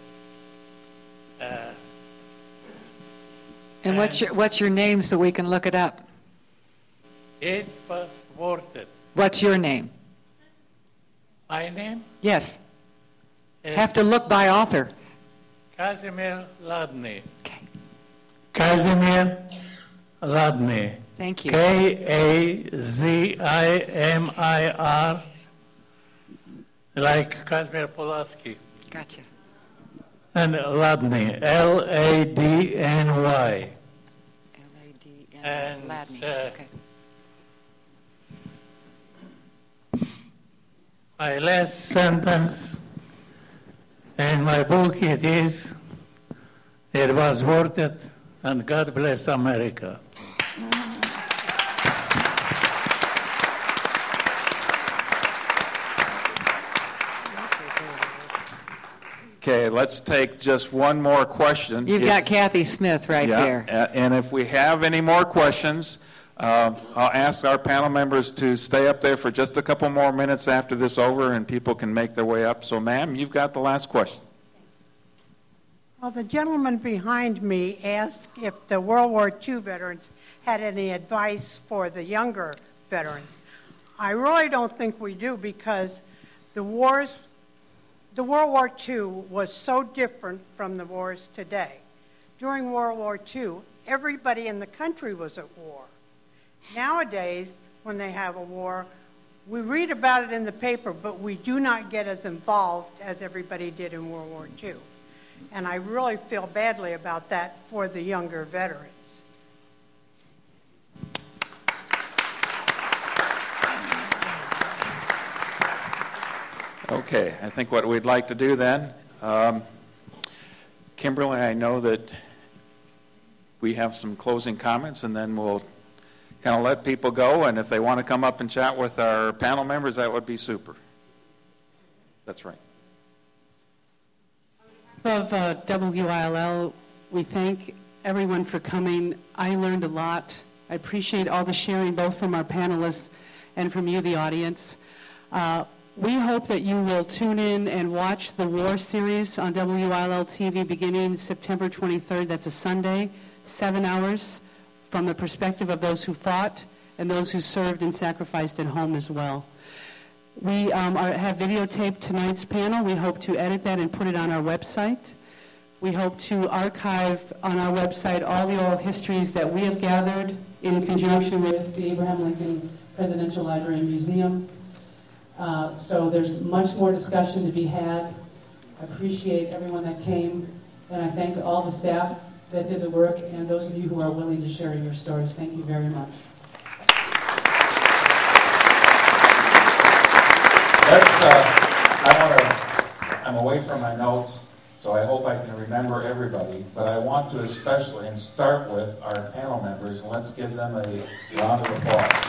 And what's your name so we can look it up? It was worth it. What's your name? My name? Yes. Have to look by author. Kazimir Ladny. Okay. Kazimir Ladny. Thank you. Kazimir, like Kazimir Pulaski. Gotcha. And Ladny, Ladny. Ladny. And okay. My last sentence in my book it was worth it, and God bless America. Okay, let's take just one more question. You've got Kathy Smith right there. And if we have any more questions, I'll ask our panel members to stay up there for just a couple more minutes after this over, and people can make their way up. So, ma'am, you've got the last question. Well, the gentleman behind me asked if the World War II veterans had any advice for the younger veterans. I really don't think we do, because The World War II was so different from the wars today. During World War II, everybody in the country was at war. Nowadays, when they have a war, we read about it in the paper, but we do not get as involved as everybody did in World War II. And I really feel badly about that for the younger veterans. Okay, I think what we'd like to do then, Kimberly, I know that we have some closing comments, and then we'll kind of let people go, and if they want to come up and chat with our panel members, that would be super. That's right. Of WILL, we thank everyone for coming. I learned a lot. I appreciate all the sharing, both from our panelists and from you, the audience. We hope that you will tune in and watch the War series on WILL TV beginning September 23rd. That's a Sunday, 7 hours, from the perspective of those who fought and those who served and sacrificed at home as well. We have videotaped tonight's panel. We hope to edit that and put it on our website. We hope to archive on our website all the oral histories that we have gathered in conjunction with the Abraham Lincoln Presidential Library and Museum. So there's much more discussion to be had. I appreciate everyone that came, and I thank all the staff that did the work and those of you who are willing to share your stories. Thank you very much. I'm away from my notes, so I hope I can remember everybody, but I want to especially, and start with our panel members, and let's give them a round of applause.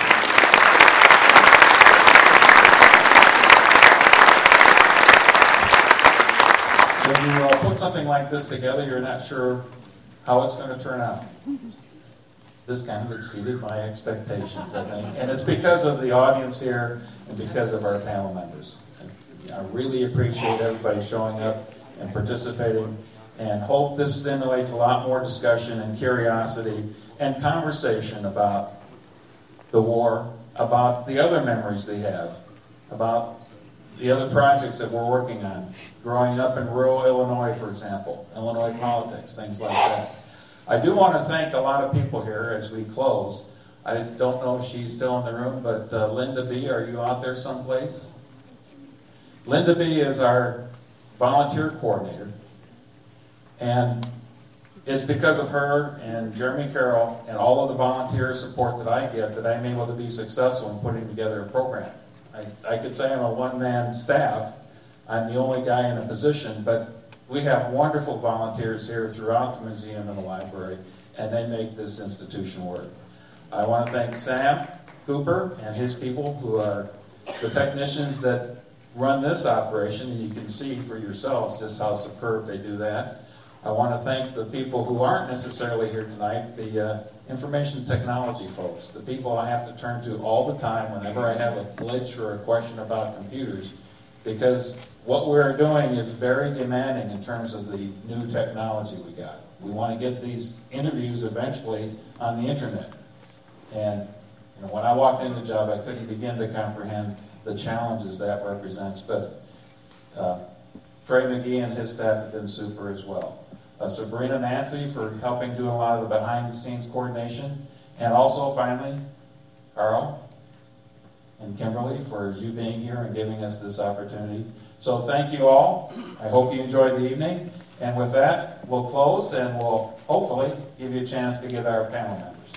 When you put something like this together, you're not sure how it's going to turn out. This kind of exceeded my expectations, I think. And it's because of the audience here and because of our panel members. I really appreciate everybody showing up and participating, and hope this stimulates a lot more discussion and curiosity and conversation about the war, about the other memories they have, about the other projects that we're working on, growing up in rural Illinois, for example, Illinois politics, things like that. I do want to thank a lot of people here as we close. I don't know if she's still in the room, but Linda B., are you out there someplace? Linda B. is our volunteer coordinator, and it's because of her and Jeremy Carroll and all of the volunteer support that I get that I'm able to be successful in putting together a program. I could say I'm a one-man staff. I'm the only guy in a position, but we have wonderful volunteers here throughout the museum and the library, and they make this institution work. I want to thank Sam Cooper and his people, who are the technicians that run this operation, and you can see for yourselves just how superb they do that. I want to thank the people who aren't necessarily here tonight, the information technology folks, the people I have to turn to all the time whenever I have a glitch or a question about computers, because what we're doing is very demanding in terms of the new technology we got. We want to get these interviews eventually on the internet. And when I walked in the job, I couldn't begin to comprehend the challenges that represents, but Trey McGee and his staff have been super as well. Sabrina Nancy for helping do a lot of the behind-the-scenes coordination, and also finally, Carl and Kimberly for you being here and giving us this opportunity. So thank you all. I hope you enjoyed the evening, and with that, we'll close and we'll hopefully give you a chance to get our panel members.